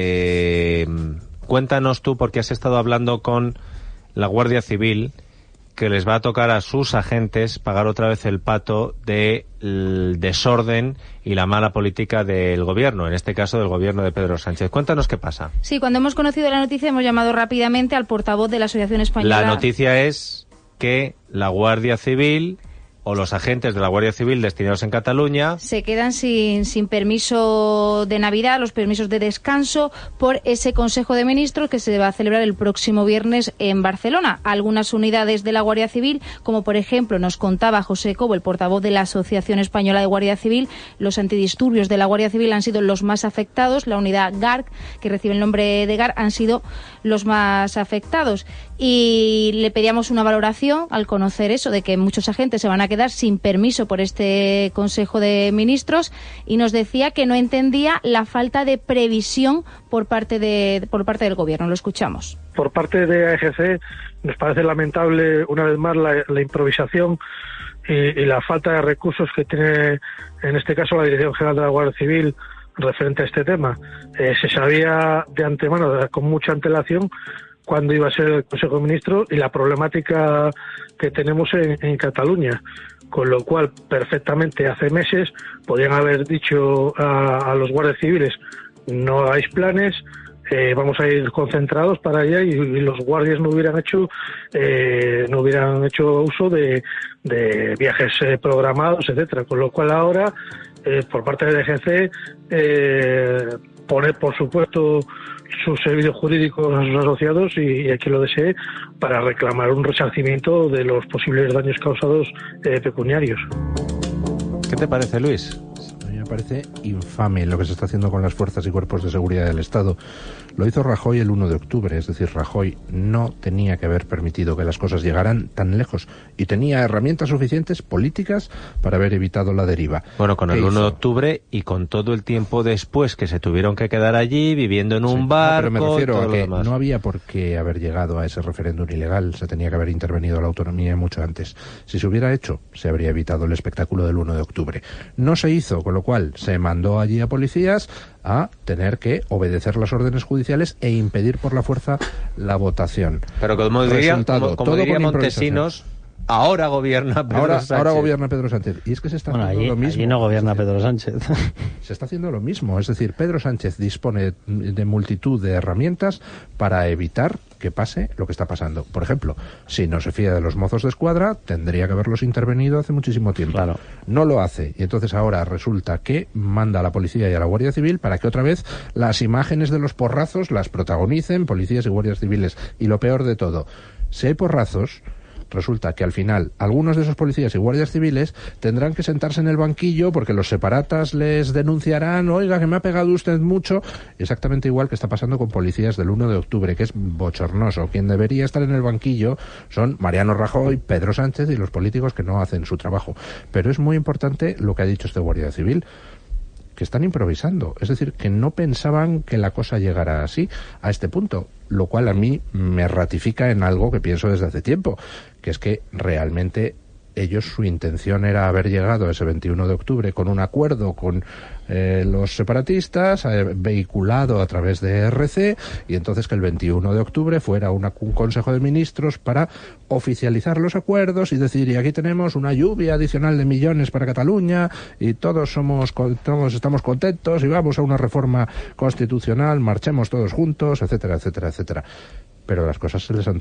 Cuéntanos tú, porque has estado hablando con la Guardia Civil, que les va a tocar a sus agentes pagar otra vez el pato del desorden y la mala política del gobierno, en este caso del gobierno de Pedro Sánchez. Cuéntanos qué pasa. Sí, cuando hemos conocido la noticia hemos llamado rápidamente al portavoz de la Asociación Española. La noticia es que la Guardia Civil o los agentes de la Guardia Civil destinados en Cataluña se quedan sin permiso de Navidad, los permisos de descanso, por ese Consejo de Ministros que se va a celebrar el próximo viernes en Barcelona. Algunas unidades de la Guardia Civil, como por ejemplo nos contaba José Cobo, el portavoz de la Asociación Española de Guardia Civil, los antidisturbios de la Guardia Civil han sido los más afectados. La unidad GARC, que recibe el nombre de GARC, han sido los más afectados. Y le pedíamos una valoración al conocer eso, de que muchos agentes se van a quedar sin permiso por este Consejo de Ministros, y nos decía que no entendía la falta de previsión por parte del Gobierno. Lo escuchamos. Por parte de AEGC nos parece lamentable una vez más la improvisación y la falta de recursos que tiene en este caso la Dirección General de la Guardia Civil referente a este tema. Se sabía de antemano, con mucha antelación, cuándo iba a ser el Consejo de Ministros y la problemática que tenemos en Cataluña, con lo cual perfectamente hace meses podían haber dicho a los guardias civiles: no hagáis planes, vamos a ir concentrados para allá, y los guardias no hubieran hecho uso de viajes programados, etcétera. Con lo cual ahora por parte del DGC poner, por supuesto, sus servicios jurídicos a sus asociados y a quien lo desee para reclamar un resarcimiento de los posibles daños causados pecuniarios. ¿Qué te parece, Luis? A mí me parece infame lo que se está haciendo con las fuerzas y cuerpos de seguridad del Estado. Lo hizo Rajoy el 1 de octubre, es decir, Rajoy no tenía que haber permitido que las cosas llegaran tan lejos y tenía herramientas suficientes políticas para haber evitado la deriva. Bueno, con el 1 de octubre y con todo el tiempo después que se tuvieron que quedar allí viviendo en un barco. Pero me refiero a que no había por qué haber llegado a ese referéndum ilegal, se tenía que haber intervenido la autonomía mucho antes. Si se hubiera hecho, se habría evitado el espectáculo del 1 de octubre. No se hizo, con lo cual se mandó allí a policías a tener que obedecer las órdenes judiciales e impedir por la fuerza la votación. Pero como diría Montesinos, ahora gobierna Pedro Sánchez. Ahora gobierna Pedro Sánchez. Y es que se está haciendo lo mismo. Allí no gobierna Pedro Sánchez. Se está haciendo lo mismo. Es decir, Pedro Sánchez dispone de multitud de herramientas para evitar que pase lo que está pasando. Por ejemplo, si no se fía de los mozos de escuadra, tendría que haberlos intervenido hace muchísimo tiempo. Claro. No lo hace. Y entonces ahora resulta que manda a la policía y a la Guardia Civil para que otra vez las imágenes de los porrazos las protagonicen policías y guardias civiles. Y lo peor de todo, si hay porrazos, resulta que al final algunos de esos policías y guardias civiles tendrán que sentarse en el banquillo porque los separatas les denunciarán, oiga, que me ha pegado usted mucho, exactamente igual que está pasando con policías del 1 de octubre, que es bochornoso. Quien debería estar en el banquillo son Mariano Rajoy, Pedro Sánchez y los políticos que no hacen su trabajo. Pero es muy importante lo que ha dicho este guardia civil, que están improvisando, es decir, que no pensaban que la cosa llegara así, a este punto, lo cual a mí me ratifica en algo que pienso desde hace tiempo, que es que realmente ellos, su intención era haber llegado ese 21 de octubre con un acuerdo con los separatistas, vehiculado a través de RC, y entonces que el 21 de octubre fuera un Consejo de Ministros para oficializar los acuerdos y decir, y aquí tenemos una lluvia adicional de millones para Cataluña, y todos estamos contentos, y vamos a una reforma constitucional, marchemos todos juntos, etcétera, etcétera, etcétera. Pero las cosas se les han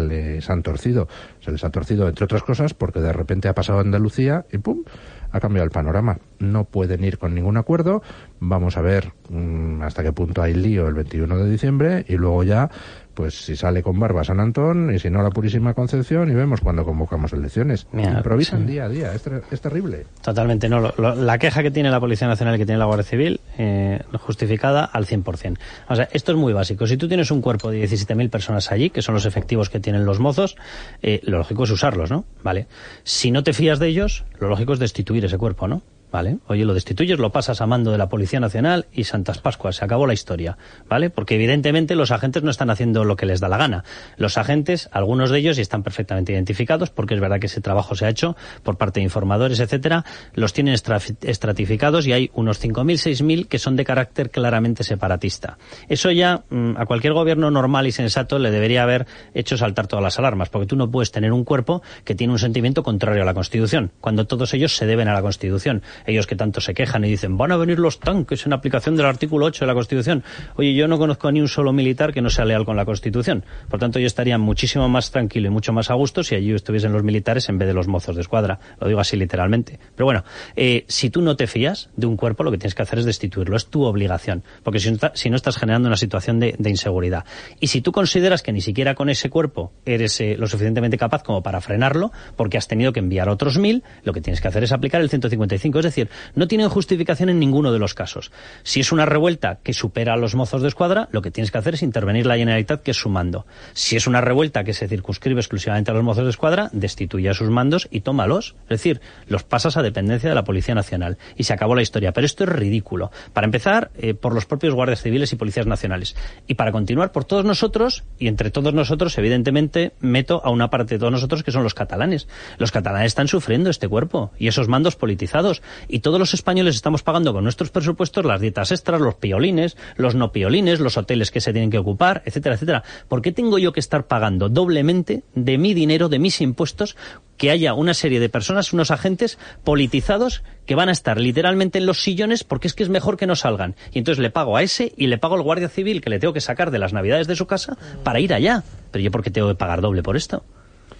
torcido, entre otras cosas, porque de repente ha pasado Andalucía y ¡pum!, ha cambiado el panorama. No pueden ir con ningún acuerdo. Vamos a ver hasta qué punto hay lío el 21 de diciembre y luego ya, pues si sale con barba San Antón y si no la Purísima Concepción, y vemos cuando convocamos elecciones. Improvisan día a día, es terrible. Totalmente, no. La queja que tiene la Policía Nacional y que tiene la Guardia Civil, justificada al 100%. O sea, esto es muy básico. Si tú tienes un cuerpo de 17.000 personas allí, que son los efectivos que tienen los mozos, lo lógico es usarlos, ¿no? Vale. Si no te fías de ellos, lo lógico es destituir ese cuerpo, ¿no? ¿Vale? Oye, lo destituyes, lo pasas a mando de la Policía Nacional y Santas Pascuas, se acabó la historia, ¿vale? Porque evidentemente los agentes no están haciendo lo que les da la gana. Los agentes, algunos de ellos, y están perfectamente identificados, porque es verdad que ese trabajo se ha hecho por parte de informadores, etcétera, los tienen estratificados y hay unos 5.000, 6.000 que son de carácter claramente separatista. Eso ya a cualquier gobierno normal y sensato le debería haber hecho saltar todas las alarmas, porque tú no puedes tener un cuerpo que tiene un sentimiento contrario a la Constitución, cuando todos ellos se deben a la Constitución. Ellos que tanto se quejan y dicen, van a venir los tanques en aplicación del artículo 8 de la Constitución. Oye, yo no conozco a ni un solo militar que no sea leal con la Constitución. Por tanto, yo estaría muchísimo más tranquilo y mucho más a gusto si allí estuviesen los militares en vez de los mozos de escuadra. Lo digo así literalmente. Pero bueno, si tú no te fías de un cuerpo, lo que tienes que hacer es destituirlo. Es tu obligación. Porque si no estás generando una situación de inseguridad. Y si tú consideras que ni siquiera con ese cuerpo eres lo suficientemente capaz como para frenarlo, porque has tenido que enviar otros 1.000, lo que tienes que hacer es aplicar el 155. Es decir, no tienen justificación en ninguno de los casos. Si es una revuelta que supera a los mozos de escuadra, lo que tienes que hacer es intervenir la Generalitat, que es su mando. Si es una revuelta que se circunscribe exclusivamente a los mozos de escuadra, destituye a sus mandos y tómalos. Es decir, los pasas a dependencia de la Policía Nacional. Y se acabó la historia. Pero esto es ridículo. Para empezar, por los propios guardias civiles y policías nacionales. Y para continuar, por todos nosotros, y entre todos nosotros, evidentemente, meto a una parte de todos nosotros que son los catalanes. Los catalanes están sufriendo este cuerpo y esos mandos politizados. Y todos los españoles estamos pagando con nuestros presupuestos las dietas extras, los piolines, los no piolines, los hoteles que se tienen que ocupar, etcétera, etcétera. ¿Por qué tengo yo que estar pagando doblemente de mi dinero, de mis impuestos, que haya una serie de personas, unos agentes politizados que van a estar literalmente en los sillones porque es que es mejor que no salgan? Y entonces le pago a ese y le pago al guardia civil que le tengo que sacar de las navidades de su casa para ir allá. Pero yo, ¿por qué tengo que pagar doble por esto?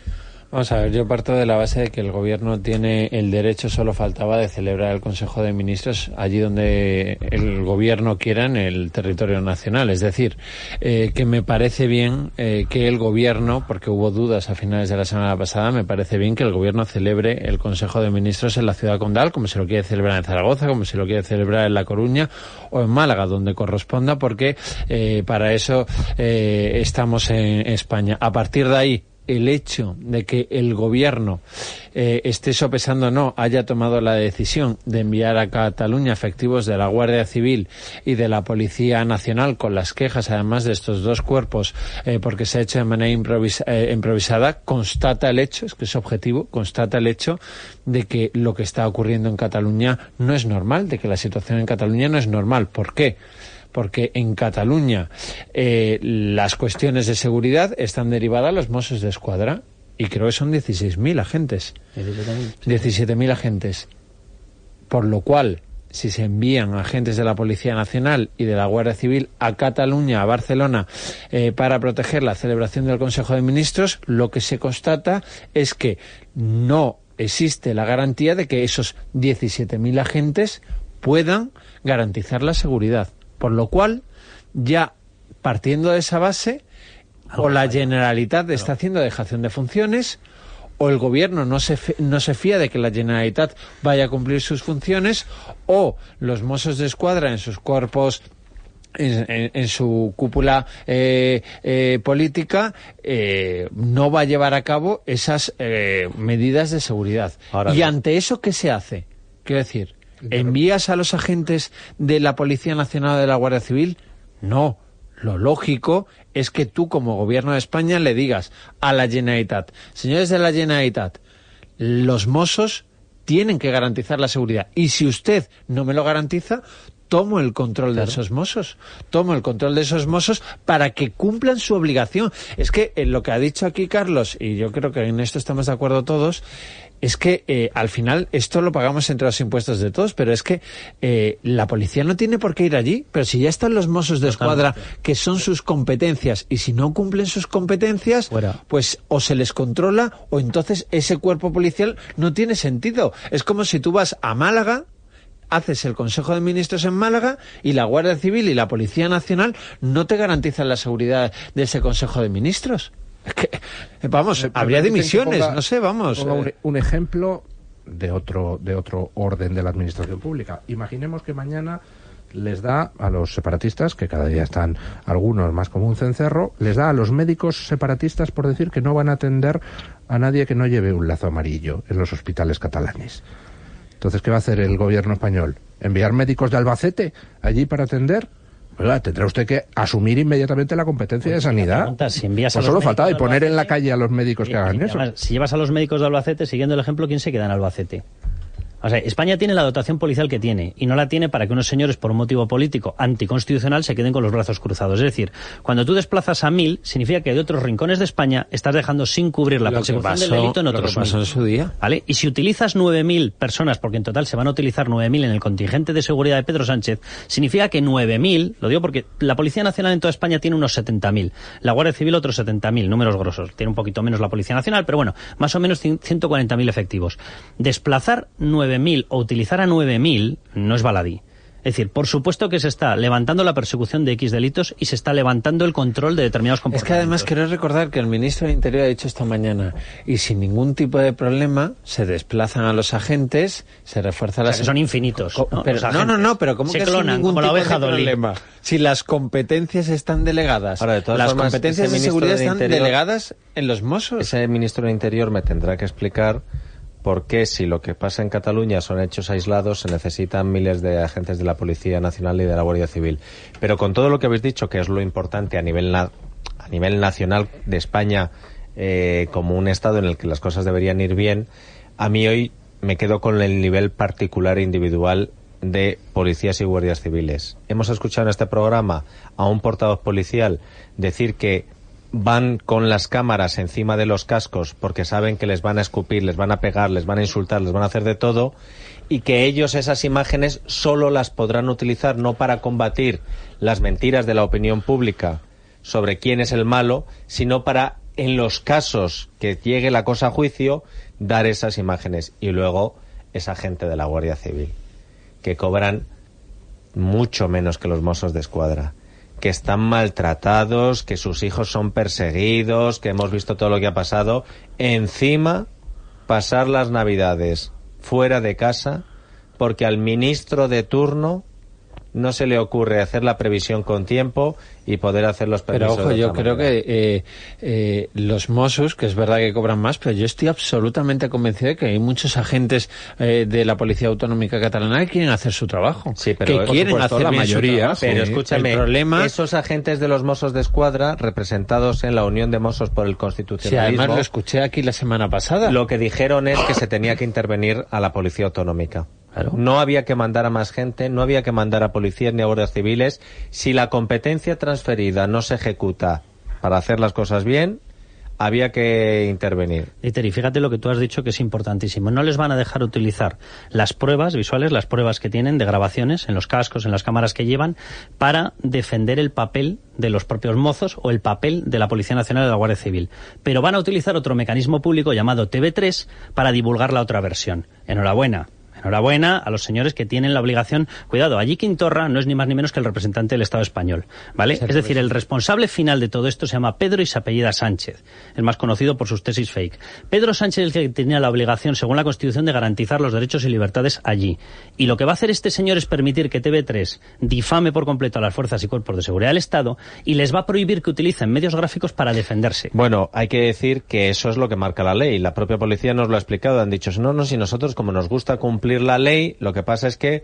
Vamos a ver, yo parto de la base de que el gobierno tiene el derecho, solo faltaba, de celebrar el Consejo de Ministros allí donde el gobierno quiera en el territorio nacional. Es decir, que me parece bien que el gobierno, porque hubo dudas a finales de la semana pasada, me parece bien que el gobierno celebre el Consejo de Ministros en la ciudad condal, como se lo quiere celebrar en Zaragoza, como se lo quiere celebrar en La Coruña o en Málaga, donde corresponda, porque para eso estamos en España. A partir de ahí, el hecho de que el gobierno esté sopesando haya tomado la decisión de enviar a Cataluña efectivos de la Guardia Civil y de la Policía Nacional, con las quejas además de estos dos cuerpos, porque se ha hecho de manera improvisada, constata el hecho, es que es objetivo, constata el hecho de que lo que está ocurriendo en Cataluña no es normal, de que la situación en Cataluña no es normal. ¿Por qué? Porque en Cataluña las cuestiones de seguridad están derivadas a los Mossos de Escuadra, y creo que son 16.000 agentes. 17.000 agentes. Por lo cual, si se envían agentes de la Policía Nacional y de la Guardia Civil a Cataluña, a Barcelona, para proteger la celebración del Consejo de Ministros, lo que se constata es que no existe la garantía de que esos 17.000 agentes puedan garantizar la seguridad. Por lo cual, ya partiendo de esa base, o la Generalitat está haciendo dejación de funciones, o el gobierno no se fía de que la Generalitat vaya a cumplir sus funciones, o los Mossos de Escuadra en sus cuerpos, en su cúpula política, no va a llevar a cabo esas medidas de seguridad. Y ante eso, ¿qué se hace? Quiero decir, ¿envías a los agentes de la Policía Nacional o de la Guardia Civil? No. Lo lógico es que tú, como gobierno de España, le digas a la Generalitat: señores de la Generalitat, los Mossos tienen que garantizar la seguridad. Y si usted no me lo garantiza, tomo el control de esos Mossos. Tomo el control de esos Mossos para que cumplan su obligación. Es que lo que ha dicho aquí Carlos, y yo creo que en esto estamos de acuerdo todos, es que al final esto lo pagamos entre los impuestos de todos, pero es que la policía no tiene por qué ir allí. Pero si ya están los Mossos de Escuadra, que son sus competencias, y si no cumplen sus competencias, pues o se les controla, o entonces ese cuerpo policial no tiene sentido. Es como si tú vas a Málaga, haces el Consejo de Ministros en Málaga, y la Guardia Civil y la Policía Nacional no te garantizan la seguridad de ese Consejo de Ministros. Es que, vamos, habría dimisiones, no sé, vamos. Un ejemplo de otro orden de la administración pública. Imaginemos que mañana les da a los separatistas, que cada día están algunos más como un cencerro, les da a los médicos separatistas por decir que no van a atender a nadie que no lleve un lazo amarillo en los hospitales catalanes. Entonces, ¿qué va a hacer el gobierno español? ¿Enviar médicos de Albacete allí para atender? Oiga, tendrá usted que asumir inmediatamente la competencia de sanidad. Si envías pues solo faltaba, y poner en la calle a los médicos que hagan eso. Además, si llevas a los médicos de Albacete, siguiendo el ejemplo, ¿quién se queda en Albacete? O sea, España tiene la dotación policial que tiene, y no la tiene para que unos señores, por un motivo político anticonstitucional, se queden con los brazos cruzados. Es decir, cuando tú desplazas a 1.000, significa que de otros rincones de España estás dejando sin cubrir la persecución del delito en otros. Pasó en su día. ¿Vale? Y si utilizas 9.000 personas, porque en total se van a utilizar 9.000 en el contingente de seguridad de Pedro Sánchez, significa que 9.000, lo digo porque la Policía Nacional en toda España tiene unos 70.000, la Guardia Civil otros 70.000, números grosos. Tiene un poquito menos la Policía Nacional, pero bueno, más o menos 140.000 efectivos. Desplazar 9.000 o utilizar a 9.000 no es baladí. Es decir, por supuesto que se está levantando la persecución de X delitos y se está levantando el control de determinados comportamientos. Es que además quiero recordar que el ministro del Interior ha dicho esta mañana, y sin ningún tipo de problema se desplazan a los agentes, se refuerza la... O sea, que son infinitos. ¿no? Pero ¿cómo se que clonan, sin ningún como tipo la oveja de problema? Si las competencias están delegadas, ahora, de todas las formas, competencias de seguridad están delegadas en los Mossos. Ese ministro del Interior me tendrá que explicar por qué, si lo que pasa en Cataluña son hechos aislados, se necesitan miles de agentes de la Policía Nacional y de la Guardia Civil. Pero con todo lo que habéis dicho, que es lo importante a nivel nacional de España, como un Estado en el que las cosas deberían ir bien, a mí hoy me quedo con el nivel particular e individual de policías y guardias civiles. Hemos escuchado en este programa a un portavoz policial decir que van con las cámaras encima de los cascos porque saben que les van a escupir, les van a pegar, les van a insultar, les van a hacer de todo, y que ellos esas imágenes solo las podrán utilizar no para combatir las mentiras de la opinión pública sobre quién es el malo, sino para en los casos que llegue la cosa a juicio, dar esas imágenes. Y luego esa gente de la Guardia Civil, que cobran mucho menos que los Mossos de Escuadra, que están maltratados, que sus hijos son perseguidos, que hemos visto todo lo que ha pasado. Encima, pasar las Navidades fuera de casa, porque al ministro de turno no se le ocurre hacer la previsión con tiempo y poder hacer los permisos. Pero ojo, yo creo que los Mossos, que es verdad que cobran más, pero yo estoy absolutamente convencido de que hay muchos agentes de la Policía Autonómica Catalana que quieren hacer su trabajo. Sí, pero que quieren hacer la bien mayoría. su trabajo. Pero escúchame, el problema... esos agentes de los Mossos de Escuadra, representados en la Unión de Mossos por el Constitucionalismo... Sí, además lo escuché aquí la semana pasada. Lo que dijeron es que se tenía que intervenir a la Policía Autonómica. Claro. No había que mandar a más gente, no había que mandar a policías ni a guardias civiles. Si la competencia transferida no se ejecuta para hacer las cosas bien, había que intervenir. Dieter, y fíjate lo que tú has dicho, que es importantísimo. No les van a dejar utilizar las pruebas visuales, las pruebas que tienen de grabaciones en los cascos, en las cámaras que llevan, para defender el papel de los propios mozos o el papel de la Policía Nacional y de la Guardia Civil. Pero van a utilizar otro mecanismo público llamado TV3 para divulgar la otra versión. Enhorabuena. Enhorabuena a los señores que tienen la obligación. Cuidado, allí Quintorra no es ni más ni menos que el representante del Estado español, ¿vale? Es decir, el responsable final de todo esto se llama Pedro y se apellida Sánchez, el más conocido por sus tesis fake. Pedro Sánchez es el que tenía la obligación, según la Constitución, de garantizar los derechos y libertades allí. Y lo que va a hacer este señor es permitir que TV3 difame por completo a las fuerzas y cuerpos de seguridad del Estado y les va a prohibir que utilicen medios gráficos para defenderse. Bueno, hay que decir que eso es lo que marca la ley. La propia policía nos lo ha explicado. Han dicho, no, si nosotros, como nos gusta cumplir la ley, lo que pasa es que...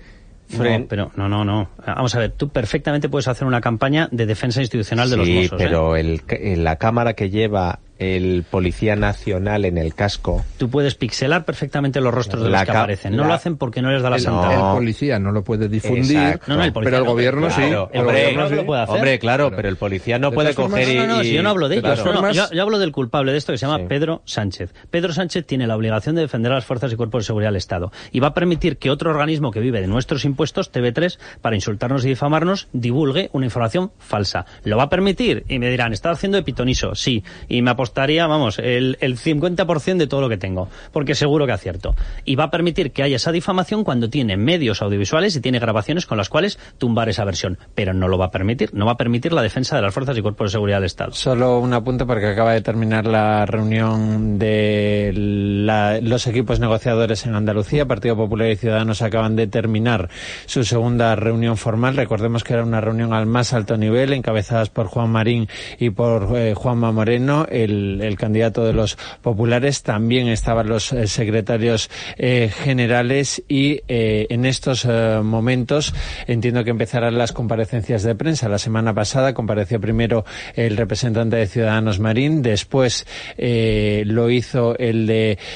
No. Vamos a ver, tú perfectamente puedes hacer una campaña de defensa institucional de los Mossos. Sí, pero la cámara que lleva el Policía Nacional en el casco... Tú puedes pixelar perfectamente los rostros de los que aparecen. No lo hacen porque no les da la santa. El policía no lo puede difundir, pero el gobierno sí. El gobierno lo puede hacer. Hombre, claro, pero el policía no puede coger No, si yo no hablo de ellos. Claro. Yo hablo del culpable de esto, que se llama Pedro Sánchez. Pedro Sánchez tiene la obligación de defender a las fuerzas y cuerpos de seguridad del Estado. Y va a permitir que otro organismo que vive de nuestros impuestos, TV3, para insultarnos y difamarnos, divulgue una información falsa. ¿Lo va a permitir? Y me dirán, ¿está haciendo de pitoniso? Sí. Y me apostaría, el 50% de todo lo que tengo, porque seguro que acierto. Y va a permitir que haya esa difamación cuando tiene medios audiovisuales y tiene grabaciones con las cuales tumbar esa versión. Pero no lo va a permitir. No va a permitir la defensa de las fuerzas y cuerpos de seguridad del Estado. Solo un apunte, porque acaba de terminar la reunión de los equipos negociadores en Andalucía. Partido Popular y Ciudadanos acaban de terminar su segunda reunión formal. Recordemos que era una reunión al más alto nivel, encabezadas por Juan Marín y por Juanma Moreno, el candidato de los populares. También estaban los secretarios generales y en estos momentos entiendo que empezarán las comparecencias de prensa. La semana pasada compareció primero el representante de Ciudadanos, Marín, después lo hizo el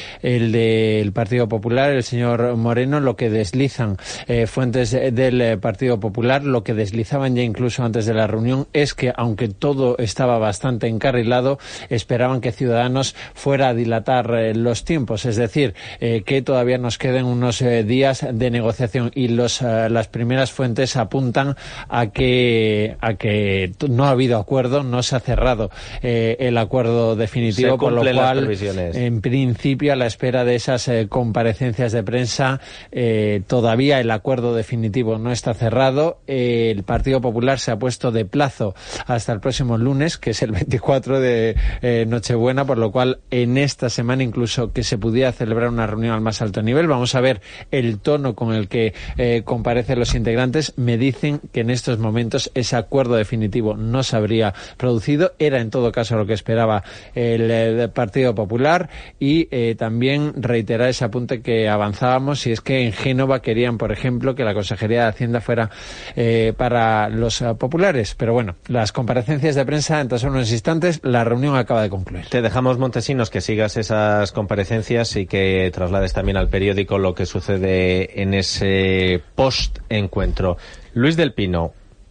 del Partido Popular, el señor Moreno. Lo que deslizan fuentes del Partido Popular, lo que deslizaban ya incluso antes de la reunión, es que aunque todo estaba bastante encarrilado, esperaban que Ciudadanos fuera a dilatar los tiempos, es decir, que todavía nos queden unos días de negociación, y las primeras fuentes apuntan a que no ha habido acuerdo, no se ha cerrado el acuerdo definitivo, por lo cual en principio, a la espera de esas comparecencias de prensa, todavía el acuerdo definitivo no está cerrado. El Partido Popular se ha puesto de plazo hasta el próximo lunes, que es el 24 de Nochebuena, por lo cual en esta semana incluso que se pudiera celebrar una reunión al más alto nivel. Vamos a ver el tono con el que comparecen los integrantes. Me dicen que en estos momentos ese acuerdo definitivo no se habría producido. Era en todo caso lo que esperaba el Partido Popular, y también reiterar ese apunte que avanzábamos, y es que en Génova querían, por ejemplo, que la Consejería de Hacienda fuera para los populares. Pero bueno, las comparecencias de prensa en tan solo unos instantes. La reunión acaba de concluir. Te dejamos, Montesinos, que sigas esas comparecencias y que traslades también al periódico lo que sucede en ese post-encuentro. Luis del Pino,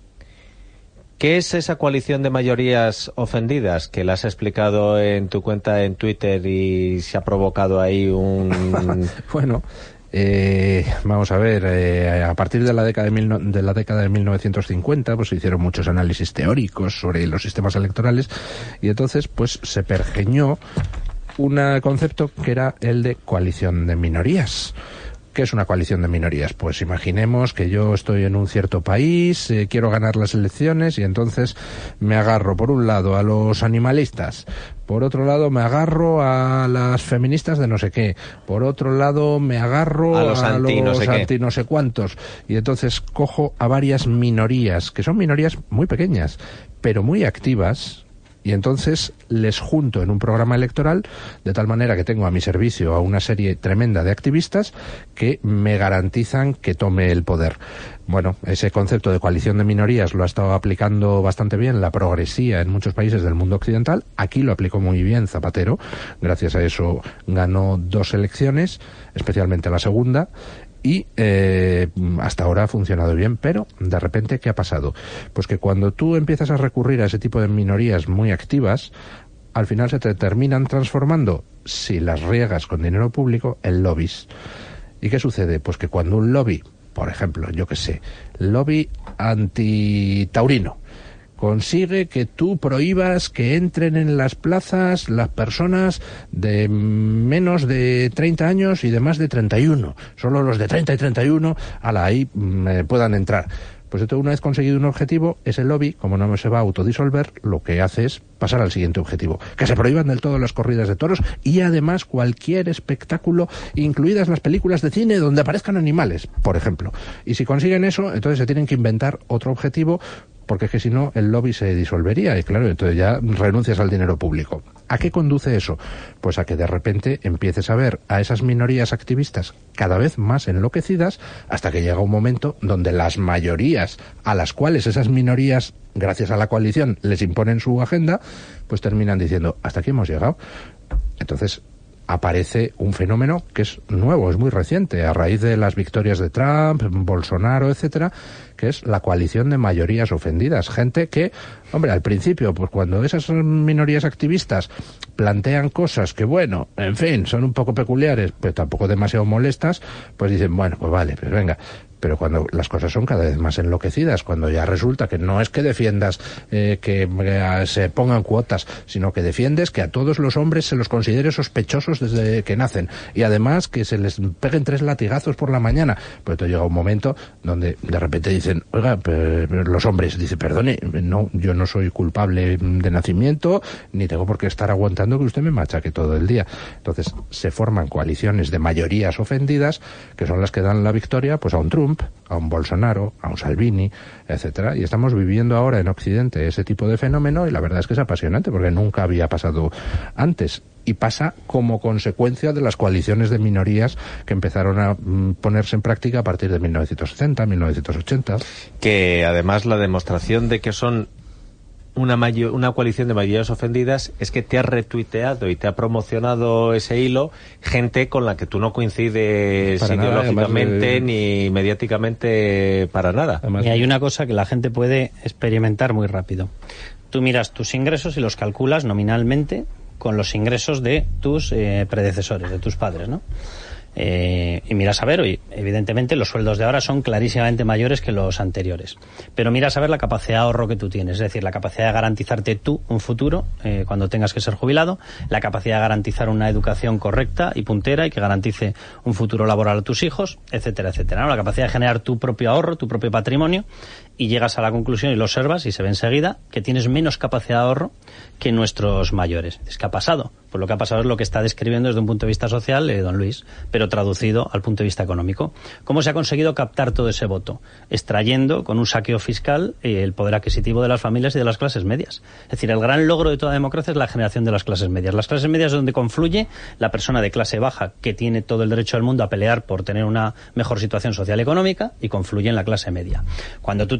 ¿qué es esa coalición de mayorías ofendidas que la has explicado en tu cuenta en Twitter y se ha provocado ahí un... Bueno, Vamos a ver, a partir de la década de 1950, pues se hicieron muchos análisis teóricos sobre los sistemas electorales y entonces pues se pergeñó un concepto que era el de coalición de minorías. ¿Qué es una coalición de minorías? Pues imaginemos que yo estoy en un cierto país, quiero ganar las elecciones y entonces me agarro por un lado a los animalistas, por otro lado me agarro a las feministas de no sé qué, por otro lado me agarro a los anti no sé cuántos, y entonces cojo a varias minorías, que son minorías muy pequeñas, pero muy activas, y entonces les junto en un programa electoral de tal manera que tengo a mi servicio a una serie tremenda de activistas que me garantizan que tome el poder. Bueno, ese concepto de coalición de minorías lo ha estado aplicando bastante bien la progresía en muchos países del mundo occidental. Aquí lo aplicó muy bien Zapatero. Gracias a eso ganó 2 elecciones, especialmente la segunda. Y hasta ahora ha funcionado bien, pero de repente, ¿qué ha pasado? Pues que cuando tú empiezas a recurrir a ese tipo de minorías muy activas, al final se te terminan transformando, si las riegas con dinero público, en lobbies. ¿Y qué sucede? Pues que cuando un lobby, por ejemplo, yo qué sé, lobby antitaurino, consigue que tú prohíbas que entren en las plazas las personas de menos de 30 años y de más de 31. Solo los de 30 y 31 ahí puedan entrar. Pues entonces, una vez conseguido un objetivo, ese lobby, como no se va a autodisolver, lo que hace es pasar al siguiente objetivo. Que se prohíban del todo las corridas de toros y además cualquier espectáculo, incluidas las películas de cine donde aparezcan animales, por ejemplo. Y si consiguen eso, entonces se tienen que inventar otro objetivo, porque es que si no el lobby se disolvería y claro, entonces ya renuncias al dinero público. ¿A qué conduce eso? Pues a que de repente empieces a ver a esas minorías activistas cada vez más enloquecidas hasta que llega un momento donde las mayorías a las cuales esas minorías, gracias a la coalición, les imponen su agenda, pues terminan diciendo, hasta aquí hemos llegado. Entonces aparece un fenómeno que es nuevo, es muy reciente, a raíz de las victorias de Trump, Bolsonaro, etcétera, que es la coalición de mayorías ofendidas. Gente que, hombre, al principio, pues cuando esas minorías activistas plantean cosas que, bueno, en fin, son un poco peculiares, pero tampoco demasiado molestas, pues dicen, bueno, pues vale, pues venga. Pero cuando las cosas son cada vez más enloquecidas, cuando ya resulta que no es que defiendas que se pongan cuotas, sino que defiendes que a todos los hombres se los considere sospechosos desde que nacen y además que se les peguen 3 latigazos por la mañana, pues entonces llega un momento donde de repente dicen, oiga, pero los hombres, dice, perdone, no, yo no soy culpable de nacimiento, ni tengo por qué estar aguantando que usted me machaque todo el día. Entonces se forman coaliciones de mayorías ofendidas que son las que dan la victoria pues a un Trump, a un Bolsonaro, a un Salvini, etcétera, y estamos viviendo ahora en Occidente ese tipo de fenómeno y la verdad es que es apasionante porque nunca había pasado antes y pasa como consecuencia de las coaliciones de minorías que empezaron a ponerse en práctica a partir de 1970, 1980. Que además la demostración de que son una coalición de mayorías ofendidas es que te ha retuiteado y te ha promocionado ese hilo gente con la que tú no coincides para ideológicamente ni mediáticamente para nada. Y hay una cosa que la gente puede experimentar muy rápido. Tú miras tus ingresos y los calculas nominalmente con los ingresos de tus predecesores, de tus padres, ¿no? Y miras a ver, hoy, evidentemente los sueldos de ahora son clarísimamente mayores que los anteriores, pero miras a ver la capacidad de ahorro que tú tienes, es decir, la capacidad de garantizarte tú un futuro cuando tengas que ser jubilado, la capacidad de garantizar una educación correcta y puntera y que garantice un futuro laboral a tus hijos, etcétera, etcétera, ¿no? La capacidad de generar tu propio ahorro, tu propio patrimonio, y llegas a la conclusión y lo observas y se ve enseguida que tienes menos capacidad de ahorro que nuestros mayores. ¿Qué ha pasado? Pues lo que ha pasado es lo que está describiendo desde un punto de vista social don Luis, pero traducido al punto de vista económico. ¿Cómo se ha conseguido captar todo ese voto? Extrayendo con un saqueo fiscal el poder adquisitivo de las familias y de las clases medias. Es decir, el gran logro de toda democracia es la generación de las clases medias. Las clases medias es donde confluye la persona de clase baja que tiene todo el derecho del mundo a pelear por tener una mejor situación social y económica y confluye en la clase media. Cuando tú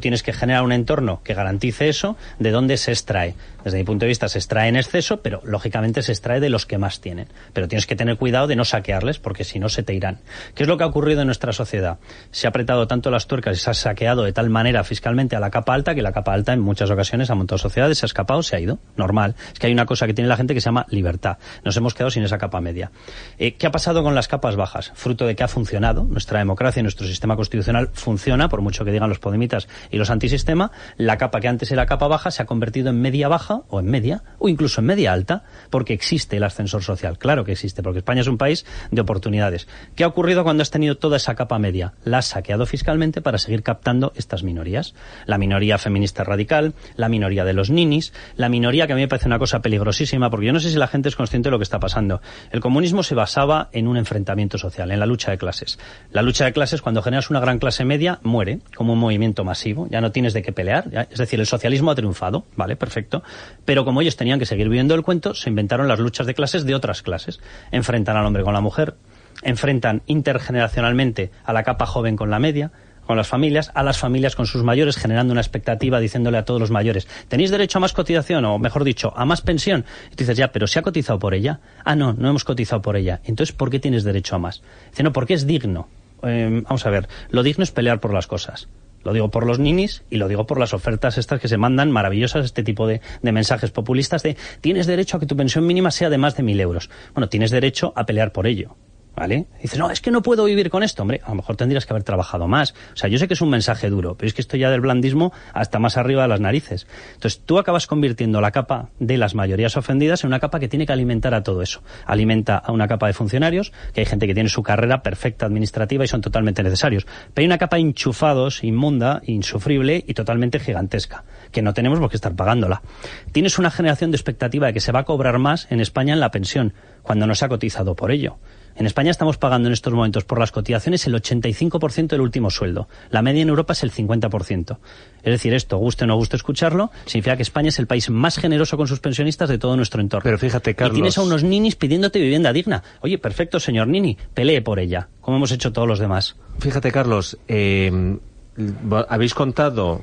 tienes que generar un entorno que garantice eso. ¿De dónde se extrae? Desde mi punto de vista se extrae en exceso, pero lógicamente se extrae de los que más tienen. Pero tienes que tener cuidado de no saquearles, porque si no se te irán. ¿Qué es lo que ha ocurrido en nuestra sociedad? Se ha apretado tanto las tuercas y se ha saqueado de tal manera fiscalmente a la capa alta, que la capa alta en muchas ocasiones ha montado sociedades, se ha escapado, se ha ido. Normal. Es que hay una cosa que tiene la gente que se llama libertad. Nos hemos quedado sin esa capa media. ¿Qué ha pasado con las capas bajas? Fruto de que ha funcionado. Nuestra democracia y nuestro sistema constitucional funciona, por mucho que digan los podemitas y los antisistema. La capa que antes era capa baja se ha convertido en media baja, o en media, o incluso en media alta, porque existe el ascensor social. Claro que existe, porque España es un país de oportunidades. ¿Qué ha ocurrido cuando has tenido toda esa capa media? La has saqueado fiscalmente para seguir captando estas minorías. La minoría feminista radical, la minoría de los ninis, la minoría que a mí me parece una cosa peligrosísima, porque yo no sé si la gente es consciente de lo que está pasando. El comunismo se basaba en un enfrentamiento social, en la lucha de clases. La lucha de clases, cuando generas una gran clase media, muere como un movimiento masivo. Ya no tienes de qué pelear. ¿Ya? Es decir, el socialismo ha triunfado. Vale, perfecto. Pero como ellos tenían que seguir viviendo el cuento, se inventaron las luchas de clases de otras clases. Enfrentan al hombre con la mujer, enfrentan intergeneracionalmente a la capa joven con la media, con las familias, a las familias con sus mayores, generando una expectativa, diciéndole a todos los mayores: ¿tenéis derecho a más cotización? O mejor dicho, a más pensión. Y tú dices: ya, pero ¿se ha cotizado por ella? Ah, no hemos cotizado por ella. Entonces, ¿por qué tienes derecho a más? Dice: no, porque es digno. Vamos a ver, lo digno es pelear por las cosas. Lo digo por los ninis y lo digo por las ofertas estas que se mandan maravillosas, este tipo de mensajes populistas de: tienes derecho a que tu pensión mínima sea de más de 1.000 euros. Bueno, tienes derecho a pelear por ello. ¿Vale? Dices: no, es que no puedo vivir con esto. Hombre, a lo mejor tendrías que haber trabajado más. O sea, yo sé que es un mensaje duro, pero es que esto ya del blandismo hasta más arriba de las narices. Entonces, tú acabas convirtiendo la capa de las mayorías ofendidas en una capa que tiene que alimentar a todo eso. Alimenta a una capa de funcionarios, que hay gente que tiene su carrera perfecta administrativa y son totalmente necesarios. Pero hay una capa enchufados, inmunda, insufrible y totalmente gigantesca, que no tenemos por qué estar pagándola. Tienes una generación de expectativa de que se va a cobrar más en España en la pensión, cuando no se ha cotizado por ello. En España estamos pagando en estos momentos por las cotizaciones el 85% del último sueldo. La media en Europa es el 50%. Es decir, esto, guste o no guste escucharlo, significa que España es el país más generoso con sus pensionistas de todo nuestro entorno. Pero fíjate, Carlos... Y tienes a unos ninis pidiéndote vivienda digna. Oye, perfecto, señor nini, pelee por ella, como hemos hecho todos los demás. Fíjate, Carlos, habéis contado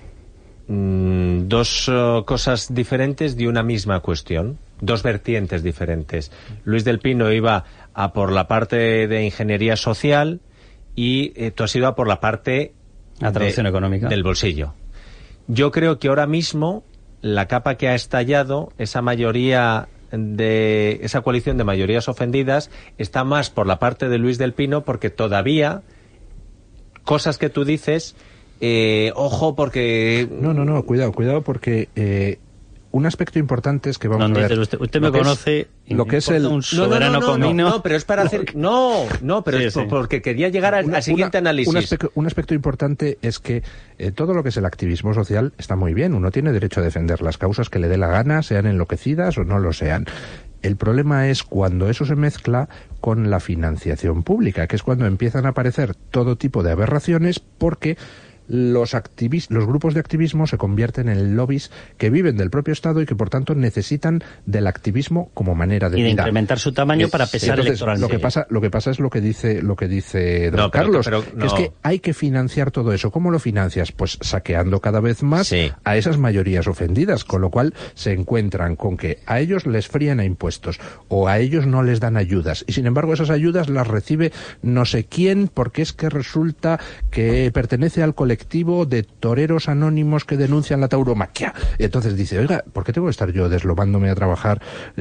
dos cosas diferentes de una misma cuestión, dos vertientes diferentes. Luis del Pino iba a por la parte de ingeniería social y tú has ido a por la parte la traducción económica del bolsillo. Yo creo que ahora mismo la capa que ha estallado, esa mayoría de esa coalición de mayorías ofendidas, está más por la parte de Luis del Pino, porque todavía cosas que tú dices, ojo, porque... No, cuidado, porque un aspecto importante es que vamos a ver... Usted me conoce... Lo que es el... un soberano comino. No, pero es para hacer... pero sí, es porque quería llegar al siguiente análisis. Un aspecto importante es que todo lo que es el activismo social está muy bien. Uno tiene derecho a defender las causas que le dé la gana, sean enloquecidas o no lo sean. El problema es cuando eso se mezcla con la financiación pública, que es cuando empiezan a aparecer todo tipo de aberraciones, porque los grupos de activismo se convierten en lobbies que viven del propio Estado y que por tanto necesitan del activismo como manera de vida. Y de incrementar su tamaño para pesar electoralmente. Lo que pasa es lo que dice don Carlos, que es que hay que financiar todo eso. ¿Cómo lo financias? Pues saqueando cada vez más a esas mayorías ofendidas, con lo cual se encuentran con que a ellos les frían a impuestos o a ellos no les dan ayudas, y sin embargo esas ayudas las recibe no sé quién, porque es que resulta que pertenece al colectivo de toreros anónimos que denuncian la tauromaquia. Y entonces dice: oiga, ¿por qué tengo que estar yo deslobándome a trabajar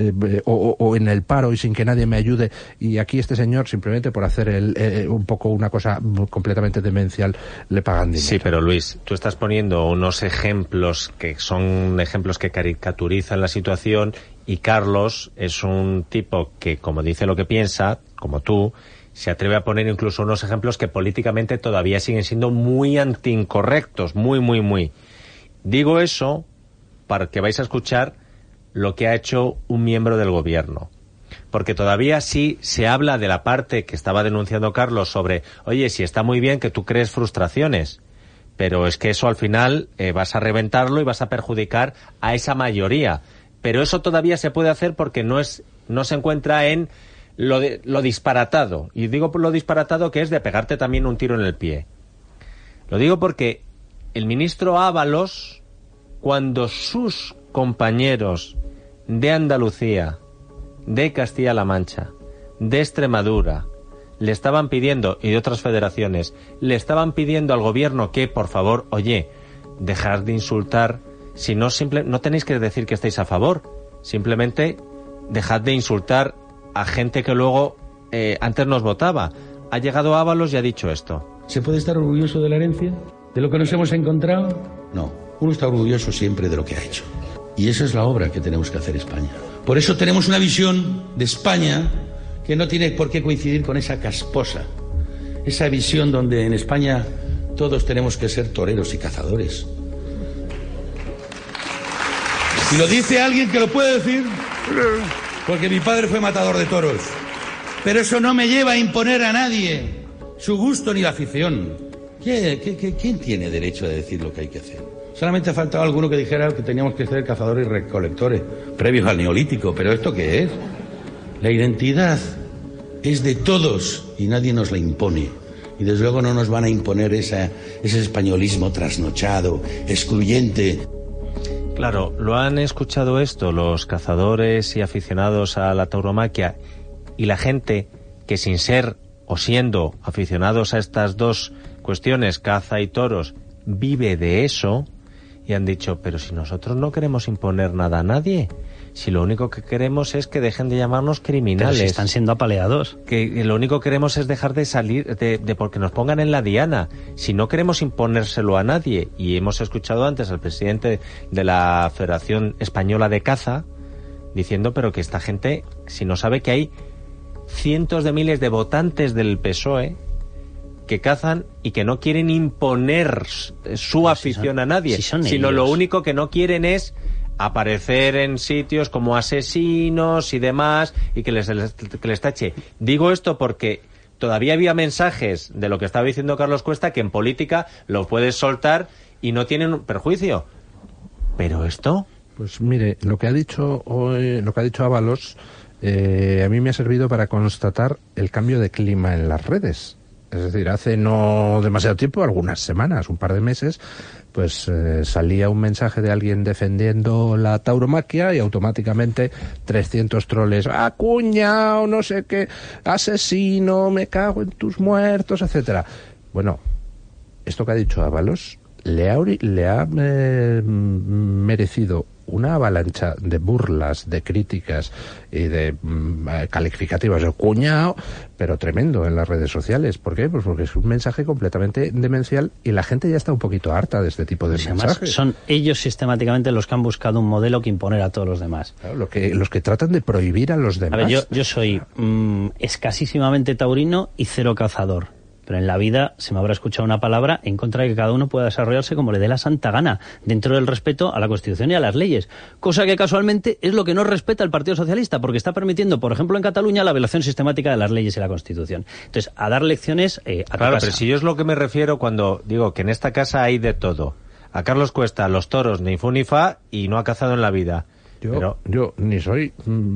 o en el paro y sin que nadie me ayude? Y aquí este señor, simplemente por hacer un poco una cosa completamente demencial, le pagan dinero. Sí, pero Luis, tú estás poniendo unos ejemplos que son ejemplos que caricaturizan la situación, y Carlos es un tipo que, como dice lo que piensa, como tú, se atreve a poner incluso unos ejemplos que políticamente todavía siguen siendo muy antiincorrectos, muy. Digo eso para que vais a escuchar lo que ha hecho un miembro del gobierno. Porque todavía sí se habla de la parte que estaba denunciando Carlos sobre, oye, si está muy bien que tú crees frustraciones, pero es que eso al final vas a reventarlo y vas a perjudicar a esa mayoría. Pero eso todavía se puede hacer porque no se encuentra en lo disparatado. Y digo por lo disparatado, que es de pegarte también un tiro en el pie. Lo digo porque el ministro Ábalos, cuando sus compañeros de Andalucía, de Castilla-La Mancha, de Extremadura, le estaban pidiendo, y de otras federaciones, le estaban pidiendo al gobierno que, por favor, oye, dejar de insultar, si no, no tenéis que decir que estáis a favor, simplemente dejad de insultar a gente que luego antes nos votaba. Ha llegado Ábalos y ha dicho esto. ¿Se puede estar orgulloso de la herencia? ¿De lo que nos hemos encontrado? No, uno está orgulloso siempre de lo que ha hecho. Y esa es la obra que tenemos que hacer España. Por eso tenemos una visión de España que no tiene por qué coincidir con esa casposa, esa visión donde en España todos tenemos que ser toreros y cazadores. Y lo dice alguien que lo puede decir, porque mi padre fue matador de toros. Pero eso no me lleva a imponer a nadie su gusto ni la afición. ¿Quién tiene derecho a decir lo que hay que hacer? Solamente ha faltado alguno que dijera que teníamos que ser cazadores y recolectores, previos al neolítico. ¿Pero esto qué es? La identidad es de todos y nadie nos la impone. Y desde luego no nos van a imponer ese españolismo trasnochado, excluyente. Claro, lo han escuchado esto los cazadores y aficionados a la tauromaquia y la gente que sin ser o siendo aficionados a estas dos cuestiones, caza y toros, vive de eso, y han dicho, pero si nosotros no queremos imponer nada a nadie, si lo único que queremos es que dejen de llamarnos criminales. Pero si están siendo apaleados. Que lo único que queremos es dejar de salir, de porque nos pongan en la diana. Si no queremos imponérselo a nadie, y hemos escuchado antes al presidente de la Federación Española de Caza, diciendo, pero que esta gente, si no sabe que hay cientos de miles de votantes del PSOE que cazan y que no quieren imponer su afición a nadie, sino lo único que no quieren es aparecer en sitios como asesinos y demás, y que les tache. Digo esto porque todavía había mensajes de lo que estaba diciendo Carlos Cuesta, que en política lo puedes soltar y no tienen un perjuicio. Pero esto... Pues mire, lo que ha dicho Ábalos, a mí me ha servido para constatar el cambio de clima en las redes. Es decir, hace no demasiado tiempo, algunas semanas, un par de meses, pues salía un mensaje de alguien defendiendo la tauromaquia y automáticamente 300 troles, cuñao, no sé qué, asesino, me cago en tus muertos, etcétera. Bueno, esto que ha dicho Ábalos le ha merecido una avalancha de burlas, de críticas y de calificativas de cuñado, pero tremendo en las redes sociales. ¿Por qué? Pues porque es un mensaje completamente demencial y la gente ya está un poquito harta de este tipo de mensajes. Además, son ellos sistemáticamente los que han buscado un modelo que imponer a todos los demás. Claro, los que tratan de prohibir a los demás. A ver, yo soy escasísimamente taurino y cero cazador. Pero en la vida se me habrá escuchado una palabra en contra de que cada uno pueda desarrollarse como le dé la santa gana, dentro del respeto a la Constitución y a las leyes. Cosa que casualmente es lo que no respeta el Partido Socialista, porque está permitiendo, por ejemplo, en Cataluña, la violación sistemática de las leyes y la Constitución. Entonces, a dar lecciones a Claro, casa. pero si yo es lo que me refiero cuando digo que en esta casa hay de todo. A Carlos Cuesta, los toros, ni fu ni fa, y no ha cazado en la vida. Yo ni soy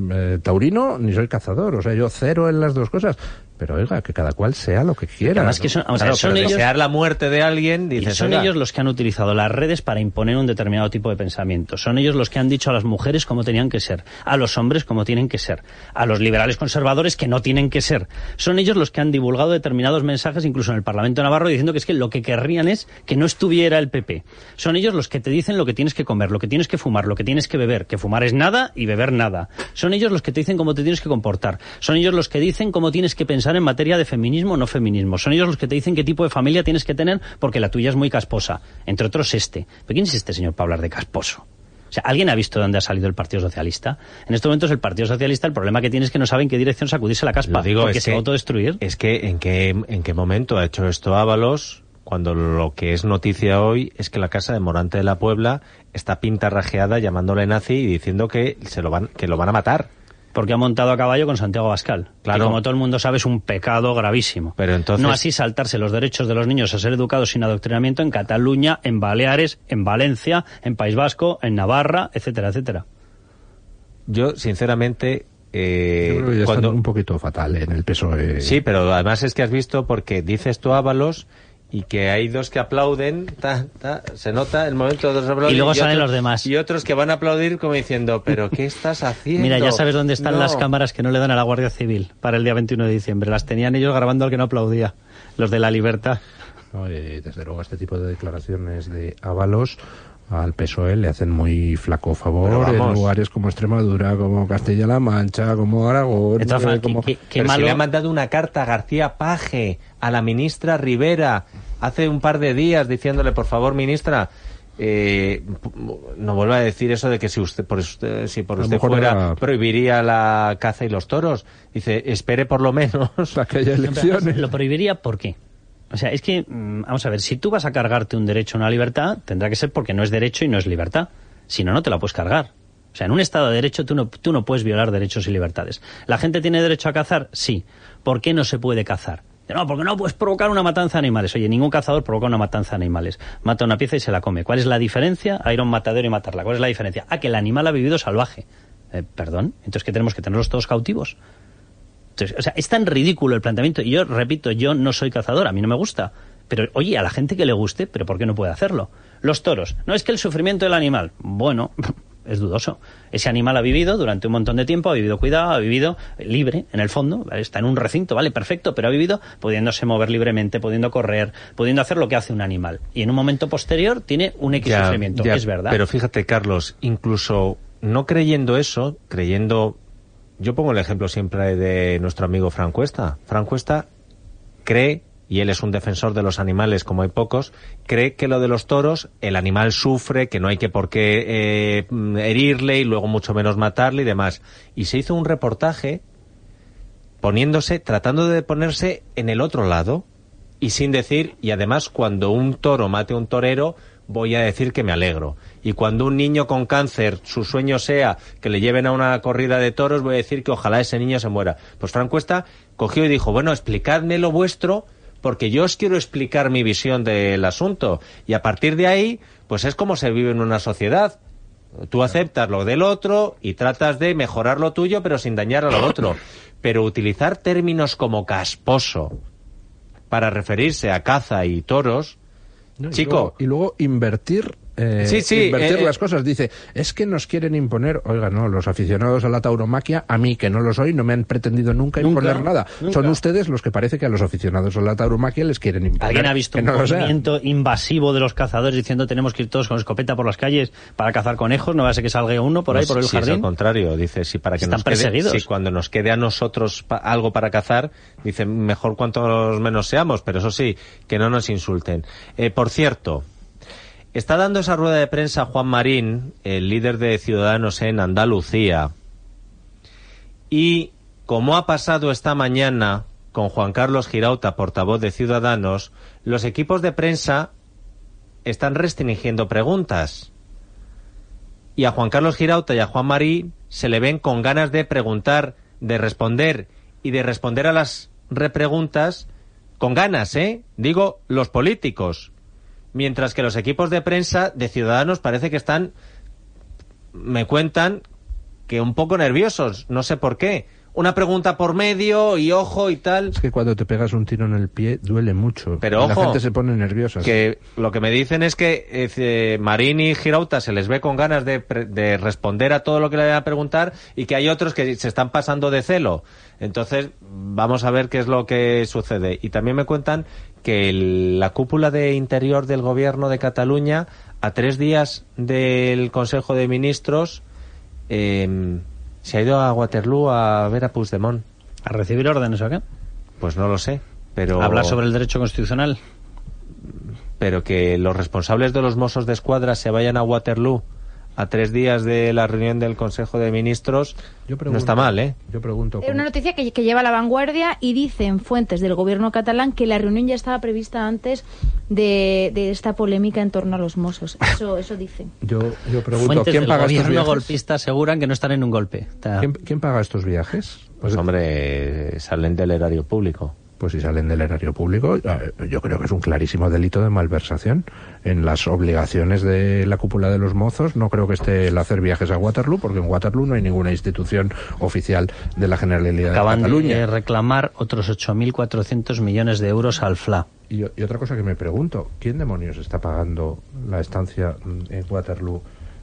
taurino ni soy cazador, o sea, yo cero en las dos cosas. Pero oiga, que cada cual sea lo que quiera. Además que son ellos, desear la muerte de alguien, dices, son ellos los que han utilizado las redes para imponer un determinado tipo de pensamiento. Son ellos los que han dicho a las mujeres cómo tenían que ser, a los hombres cómo tienen que ser, a los liberales conservadores que no tienen que ser. Son ellos los que han divulgado determinados mensajes, incluso en el Parlamento de Navarra, diciendo que es que lo que querrían es que no estuviera el PP. Son ellos los que te dicen lo que tienes que comer, lo que tienes que fumar, lo que tienes que beber, que fumar es nada y beber nada. Son ellos los que te dicen cómo te tienes que comportar. Son ellos los que dicen cómo tienes que pensar en materia de feminismo o no feminismo. Son ellos los que te dicen qué tipo de familia tienes que tener porque la tuya es muy casposa. Entre otros ¿Pero quién es este señor para hablar de casposo? O sea, ¿alguien ha visto dónde ha salido el Partido Socialista? En estos momentos el Partido Socialista, el problema que tiene es que no sabe en qué dirección sacudirse la caspa. Porque se va a autodestruir. Es que ¿en qué momento ha hecho esto Ábalos? Cuando lo que es noticia hoy es que la casa de Morante de la Puebla está pintarrajeada llamándole nazi y diciendo que lo van a matar. Porque ha montado a caballo con Santiago Abascal, claro, que como todo el mundo sabe es un pecado gravísimo. Pero entonces... No así saltarse los derechos de los niños a ser educados sin adoctrinamiento en Cataluña, en Baleares, en Valencia, en País Vasco, en Navarra, etcétera, etcétera. Yo, sinceramente... Yo creo que ya están un poquito fatal en el PSOE. Sí, pero además es que has visto, porque dices tú Ábalos y que hay dos que aplauden, se nota el momento de dos aplauden, y luego salen los demás. Y otros que van a aplaudir como diciendo, ¿pero qué estás haciendo? Mira, ya sabes dónde están las cámaras que no le dan a la Guardia Civil para el día 21 de diciembre. Las tenían ellos grabando al que no aplaudía, los de La Libertad. No, desde luego este tipo de declaraciones de avalos al PSOE le hacen muy flaco favor en lugares como Extremadura, como Castilla-La Mancha, como Aragón. Pero si le han mandado una carta a García Page, a la ministra Rivera, hace un par de días, diciéndole, por favor, ministra, no vuelva a decir eso de que si por usted fuera, prohibiría la caza y los toros. Dice, espere por lo menos a que haya elecciones. ¿Lo prohibiría por qué? O sea, es que, vamos a ver, si tú vas a cargarte un derecho a una libertad, tendrá que ser porque no es derecho y no es libertad. Si no, no te la puedes cargar. O sea, en un Estado de Derecho tú no puedes violar derechos y libertades. ¿La gente tiene derecho a cazar? Sí. ¿Por qué no se puede cazar? No, porque no puedes provocar una matanza de animales. Oye, ningún cazador provoca una matanza de animales. Mata una pieza y se la come. ¿Cuál es la diferencia a ir a un matadero y matarla? ¿Cuál es la diferencia? Que el animal ha vivido salvaje. ¿Perdón? ¿Entonces qué tenemos que tenerlos todos cautivos? Entonces, o sea, es tan ridículo el planteamiento. Y yo, repito, yo no soy cazador, a mí no me gusta. Pero, oye, a la gente que le guste, ¿pero por qué no puede hacerlo? Los toros. No es que el sufrimiento del animal. Bueno, es dudoso. Ese animal ha vivido durante un montón de tiempo, ha vivido cuidado, ha vivido libre, en el fondo. Está en un recinto, vale, perfecto, pero ha vivido pudiéndose mover libremente, pudiendo correr, pudiendo hacer lo que hace un animal. Y en un momento posterior tiene un X sufrimiento, es verdad. Pero fíjate, Carlos, incluso no creyendo eso, creyendo... Yo pongo el ejemplo siempre de nuestro amigo Fran Cuesta. Fran Cuesta cree, y él es un defensor de los animales como hay pocos, cree que lo de los toros, el animal sufre, que no hay que por qué herirle y luego mucho menos matarle y demás. Y se hizo un reportaje tratando de ponerse en el otro lado y sin decir, y además cuando un toro mate a un torero, voy a decir que me alegro. Y cuando un niño con cáncer, su sueño sea que le lleven a una corrida de toros, voy a decir que ojalá ese niño se muera. Pues Fran Cuesta cogió y dijo, bueno, explicadme lo vuestro, porque yo os quiero explicar mi visión del asunto. Y a partir de ahí, pues es como se vive en una sociedad. Tú aceptas lo del otro y tratas de mejorar lo tuyo, pero sin dañar a lo otro. Pero utilizar términos como casposo para referirse a caza y toros... No, Chico. Y luego invertir las cosas. Dice, es que nos quieren imponer. Oiga, no, los aficionados a la tauromaquia, a mí que no lo soy, no me han pretendido nunca imponer nada. Son ustedes los que parece que a los aficionados a la tauromaquia les quieren imponer. ¿Alguien ha visto un movimiento invasivo de los cazadores diciendo tenemos que ir todos con escopeta por las calles para cazar conejos? ¿No va a ser que salga uno por ahí, por el jardín? Es al contrario. Dice, para que están perseguidos. Si cuando nos quede a nosotros algo para cazar, dice, mejor cuantos menos seamos, pero eso sí, que no nos insulten. Por cierto, está dando esa rueda de prensa Juan Marín, el líder de Ciudadanos en Andalucía, y como ha pasado esta mañana con Juan Carlos Girauta, portavoz de Ciudadanos, los equipos de prensa están restringiendo preguntas. Y a Juan Carlos Girauta y a Juan Marín se le ven con ganas de preguntar, de responder y de responder a las repreguntas con ganas, digo, los políticos. Mientras que los equipos de prensa de Ciudadanos parece que están, me cuentan, que un poco nerviosos, no sé por qué. Una pregunta por medio y ojo y tal. Es que cuando te pegas un tiro en el pie duele mucho. Pero ojo, la gente se pone nerviosa. Que lo que me dicen es que Marín y Girauta se les ve con ganas de responder a todo lo que le vayan a preguntar y que hay otros que se están pasando de celo. Entonces, vamos a ver qué es lo que sucede. Y también me cuentan que la cúpula de Interior del Gobierno de Cataluña, a 3 días del Consejo de Ministros, se ha ido a Waterloo a ver a Puigdemont. ¿A recibir órdenes o qué? Pues no lo sé, pero... ¿Hablar sobre el derecho constitucional? Pero que los responsables de los Mossos de Escuadra se vayan a Waterloo a 3 días de la reunión del Consejo de Ministros, no está mal, Yo pregunto... Una noticia que lleva La Vanguardia y dicen fuentes del gobierno catalán que la reunión ya estaba prevista antes de esta polémica en torno a los Mossos. Eso dicen. Yo pregunto, fuentes ¿quién paga estos viajes? Gobierno golpista aseguran que no están en un golpe. ¿Quién paga estos viajes? Pues hombre, salen del erario público. pues si salen del erario público, yo creo que es un clarísimo delito de malversación. En las obligaciones de la cúpula de los mozos no creo que esté el hacer viajes a Waterloo, porque en Waterloo no hay ninguna institución oficial de la Generalidad de Cataluña. Acaban de reclamar otros 8.400 millones de euros al FLA. Y otra cosa que me pregunto, ¿quién demonios está pagando la estancia en Waterloo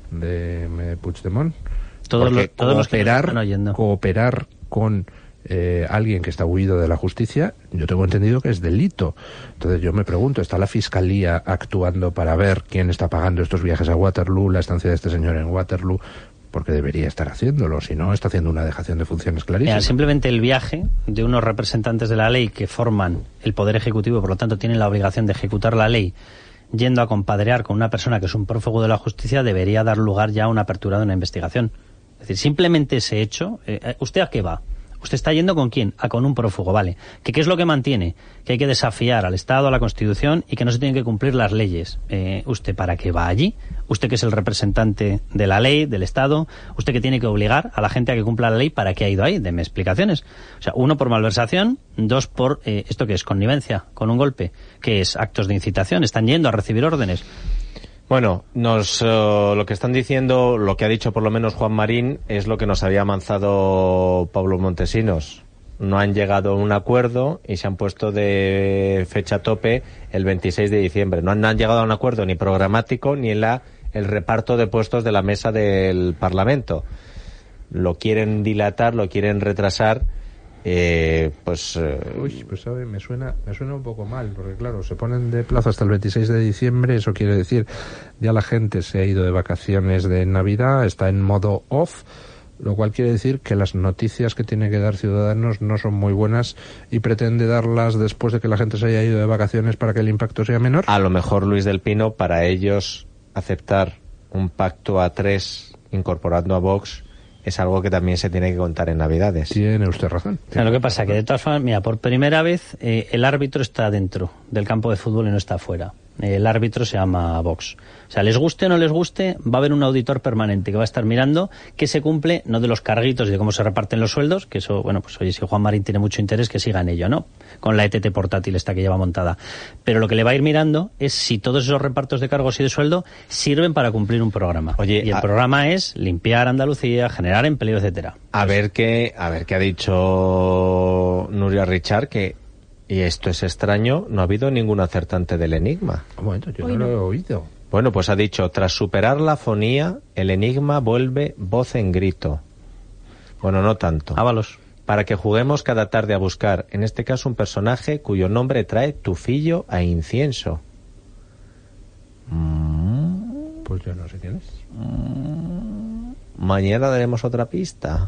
de Puigdemont? Todos los que nos están oyendo. Cooperar con alguien que está huido de la justicia, yo tengo entendido que es delito. Entonces yo me pregunto, ¿está la Fiscalía actuando para ver quién está pagando estos viajes a Waterloo, la estancia de este señor en Waterloo? Porque debería estar haciéndolo, si no, está haciendo una dejación de funciones clarísima. Simplemente el viaje de unos representantes de la ley que forman el Poder Ejecutivo, por lo tanto tienen la obligación de ejecutar la ley, yendo a compadrear con una persona que es un prófugo de la justicia, debería dar lugar ya a una apertura de una investigación. Es decir, simplemente ese hecho, ¿usted a qué va? ¿Usted está yendo con quién? Con un prófugo, vale. ¿Qué es lo que mantiene? Que hay que desafiar al Estado, a la Constitución y que no se tienen que cumplir las leyes. ¿Usted para qué va allí? ¿Usted que es el representante de la ley, del Estado? ¿Usted que tiene que obligar a la gente a que cumpla la ley? ¿Para qué ha ido ahí? Deme explicaciones. O sea, 1 por malversación, 2 por esto que es connivencia con un golpe, que es actos de incitación. Están yendo a recibir órdenes. Bueno, lo que están diciendo, lo que ha dicho por lo menos Juan Marín, es lo que nos había avanzado Pablo Montesinos. No han llegado a un acuerdo y se han puesto de fecha tope el 26 de diciembre. No han llegado a un acuerdo ni programático ni en el reparto de puestos de la mesa del Parlamento. Lo quieren dilatar, lo quieren retrasar. Pues sabe, me suena un poco mal, porque claro, se ponen de plazo hasta el 26 de diciembre, eso quiere decir ya la gente se ha ido de vacaciones de Navidad, está en modo off, lo cual quiere decir que las noticias que tiene que dar Ciudadanos no son muy buenas y pretende darlas después de que la gente se haya ido de vacaciones para que el impacto sea menor. A lo mejor, Luis del Pino, para ellos aceptar un pacto a 3 incorporando a Vox es algo que también se tiene que contar en Navidades. Tiene usted razón. O sea, lo que pasa que de todas formas, mira, por primera vez el árbitro está dentro del campo de fútbol y no está fuera. El árbitro se llama Vox. O sea, les guste o no les guste, va a haber un auditor permanente que va a estar mirando que se cumple, no de los carguitos y de cómo se reparten los sueldos, que eso, bueno, pues oye, si Juan Marín tiene mucho interés, que siga en ello, ¿no? Con la ETT portátil esta que lleva montada. Pero lo que le va a ir mirando es si todos esos repartos de cargos y de sueldo sirven para cumplir un programa. Oye, y el programa es limpiar Andalucía, generar empleo, etcétera. A ver qué ha dicho Nuria Richard, que y esto es extraño, no ha habido ningún acertante del enigma. Un momento, yo no lo he oído. Bueno, pues ha dicho, tras superar la fonía, el enigma vuelve voz en grito. Bueno, no tanto. Ábalos. Para que juguemos cada tarde a buscar, en este caso, un personaje cuyo nombre trae tufillo a incienso. Pues yo no sé quién es. Mañana daremos otra pista.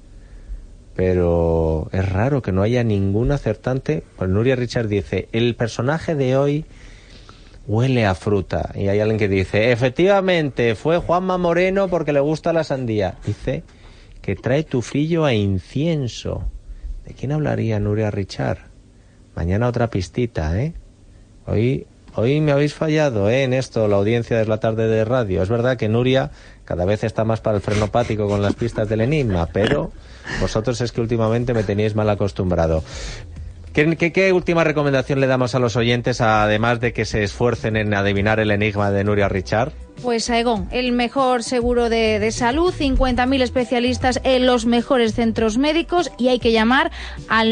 Pero es raro que no haya ningún acertante. Pues Nuria Richard dice, el personaje de hoy huele a fruta. Y hay alguien que dice, efectivamente, fue Juanma Moreno porque le gusta la sandía. Dice que trae tufillo a incienso. ¿De quién hablaría Nuria Richard? Mañana otra pistita, ¿eh? Hoy me habéis fallado, en esto, la audiencia de la tarde de radio. Es verdad que Nuria cada vez está más para el frenopático con las pistas del enigma, pero vosotros es que últimamente me teníais mal acostumbrado. ¿Qué última recomendación le damos a los oyentes, además de que se esfuercen en adivinar el enigma de Nuria Richard? Pues Aegon, el mejor seguro de salud, 50.000 especialistas en los mejores centros médicos y hay que llamar al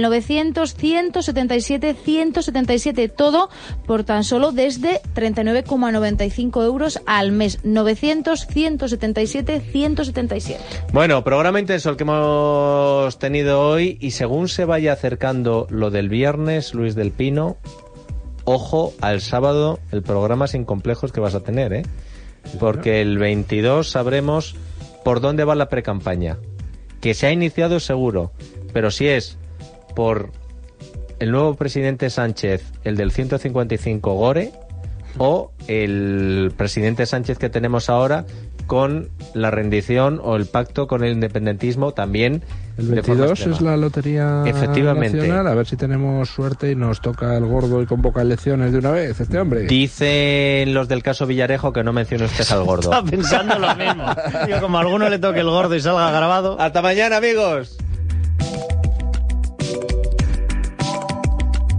900-177-177, todo por tan solo desde 39,95 euros al mes. 900-177-177. Bueno, programa intenso el que hemos tenido hoy y según se vaya acercando lo del viernes, Luis del Pino, ojo al sábado el programa sin complejos que vas a tener, ¿eh? Porque el 22 sabremos por dónde va la precampaña. Que se ha iniciado seguro, pero si es por el nuevo presidente Sánchez, el del 155 Gore, o el presidente Sánchez que tenemos ahora con la rendición o el pacto con el independentismo también. El 22 es la lotería nacional, a ver si tenemos suerte y nos toca el gordo y convoca elecciones de una vez este hombre. Dicen los del caso Villarejo que no mencione usted al gordo. Estaba pensando lo mismo. Yo, como a alguno le toque el gordo y salga grabado. Hasta mañana, amigos.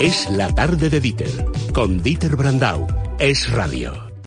Es la tarde de Dieter, con Dieter Brandau. Es Radio.